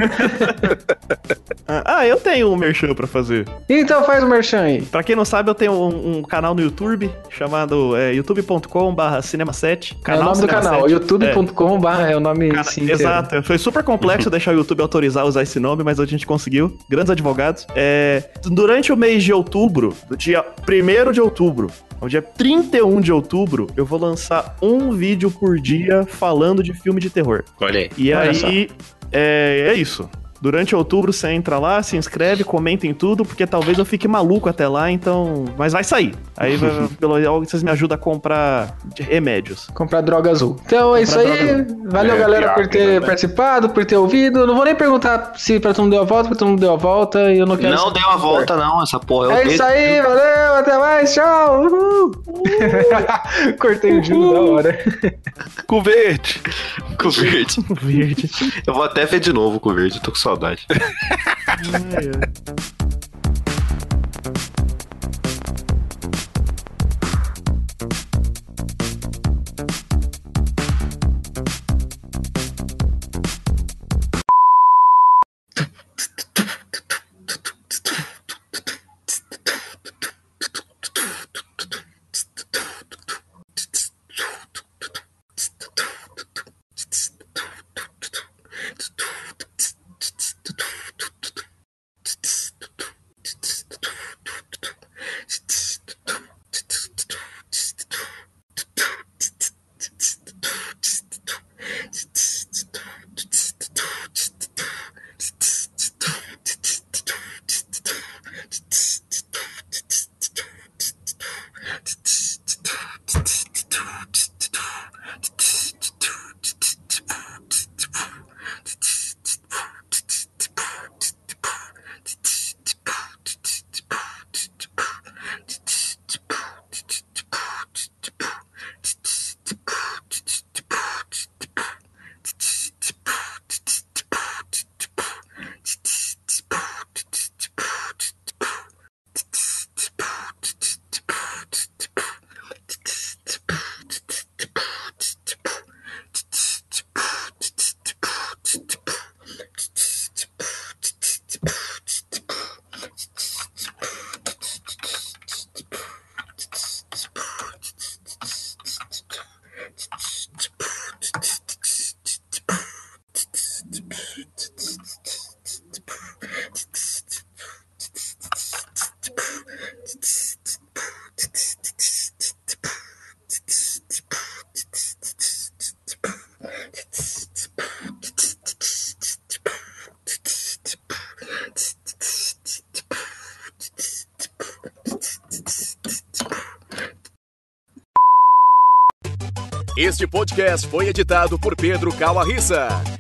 Eu tenho um merchan pra fazer. Então faz o merchan aí. Pra quem não sabe, eu tenho um canal no YouTube chamado youtube.com/cinema7. É o nome do canal, youtube.com/ é o nome sim. Exato, foi super complexo deixar o YouTube autorizar a usar esse nome, mas a gente conseguiu. Grandes advogados. Durante o mês de outubro, do dia 1º de outubro ao dia 31 de outubro, eu vou lançar um vídeo por dia falando de filme de terror. Olha aí. E aí, é isso. Durante outubro você entra lá, se inscreve, comenta em tudo, porque talvez eu fique maluco até lá, então... Mas vai sair. Aí, pelo menos, vocês me ajudam a comprar remédios. Comprar droga azul. Então é isso aí. Valeu, galera, por ter participado, por ter ouvido. Não vou nem perguntar se pra todo mundo deu a volta, pra todo mundo deu a volta, e eu não quero... Não deu a volta, não, essa porra. É isso aí, valeu, até mais, tchau! Uhul. Cortei o Júlio da hora. Com verde. Eu vou até ver de novo com verde, tô com saudade. Este podcast foi editado por Pedro Calarissa.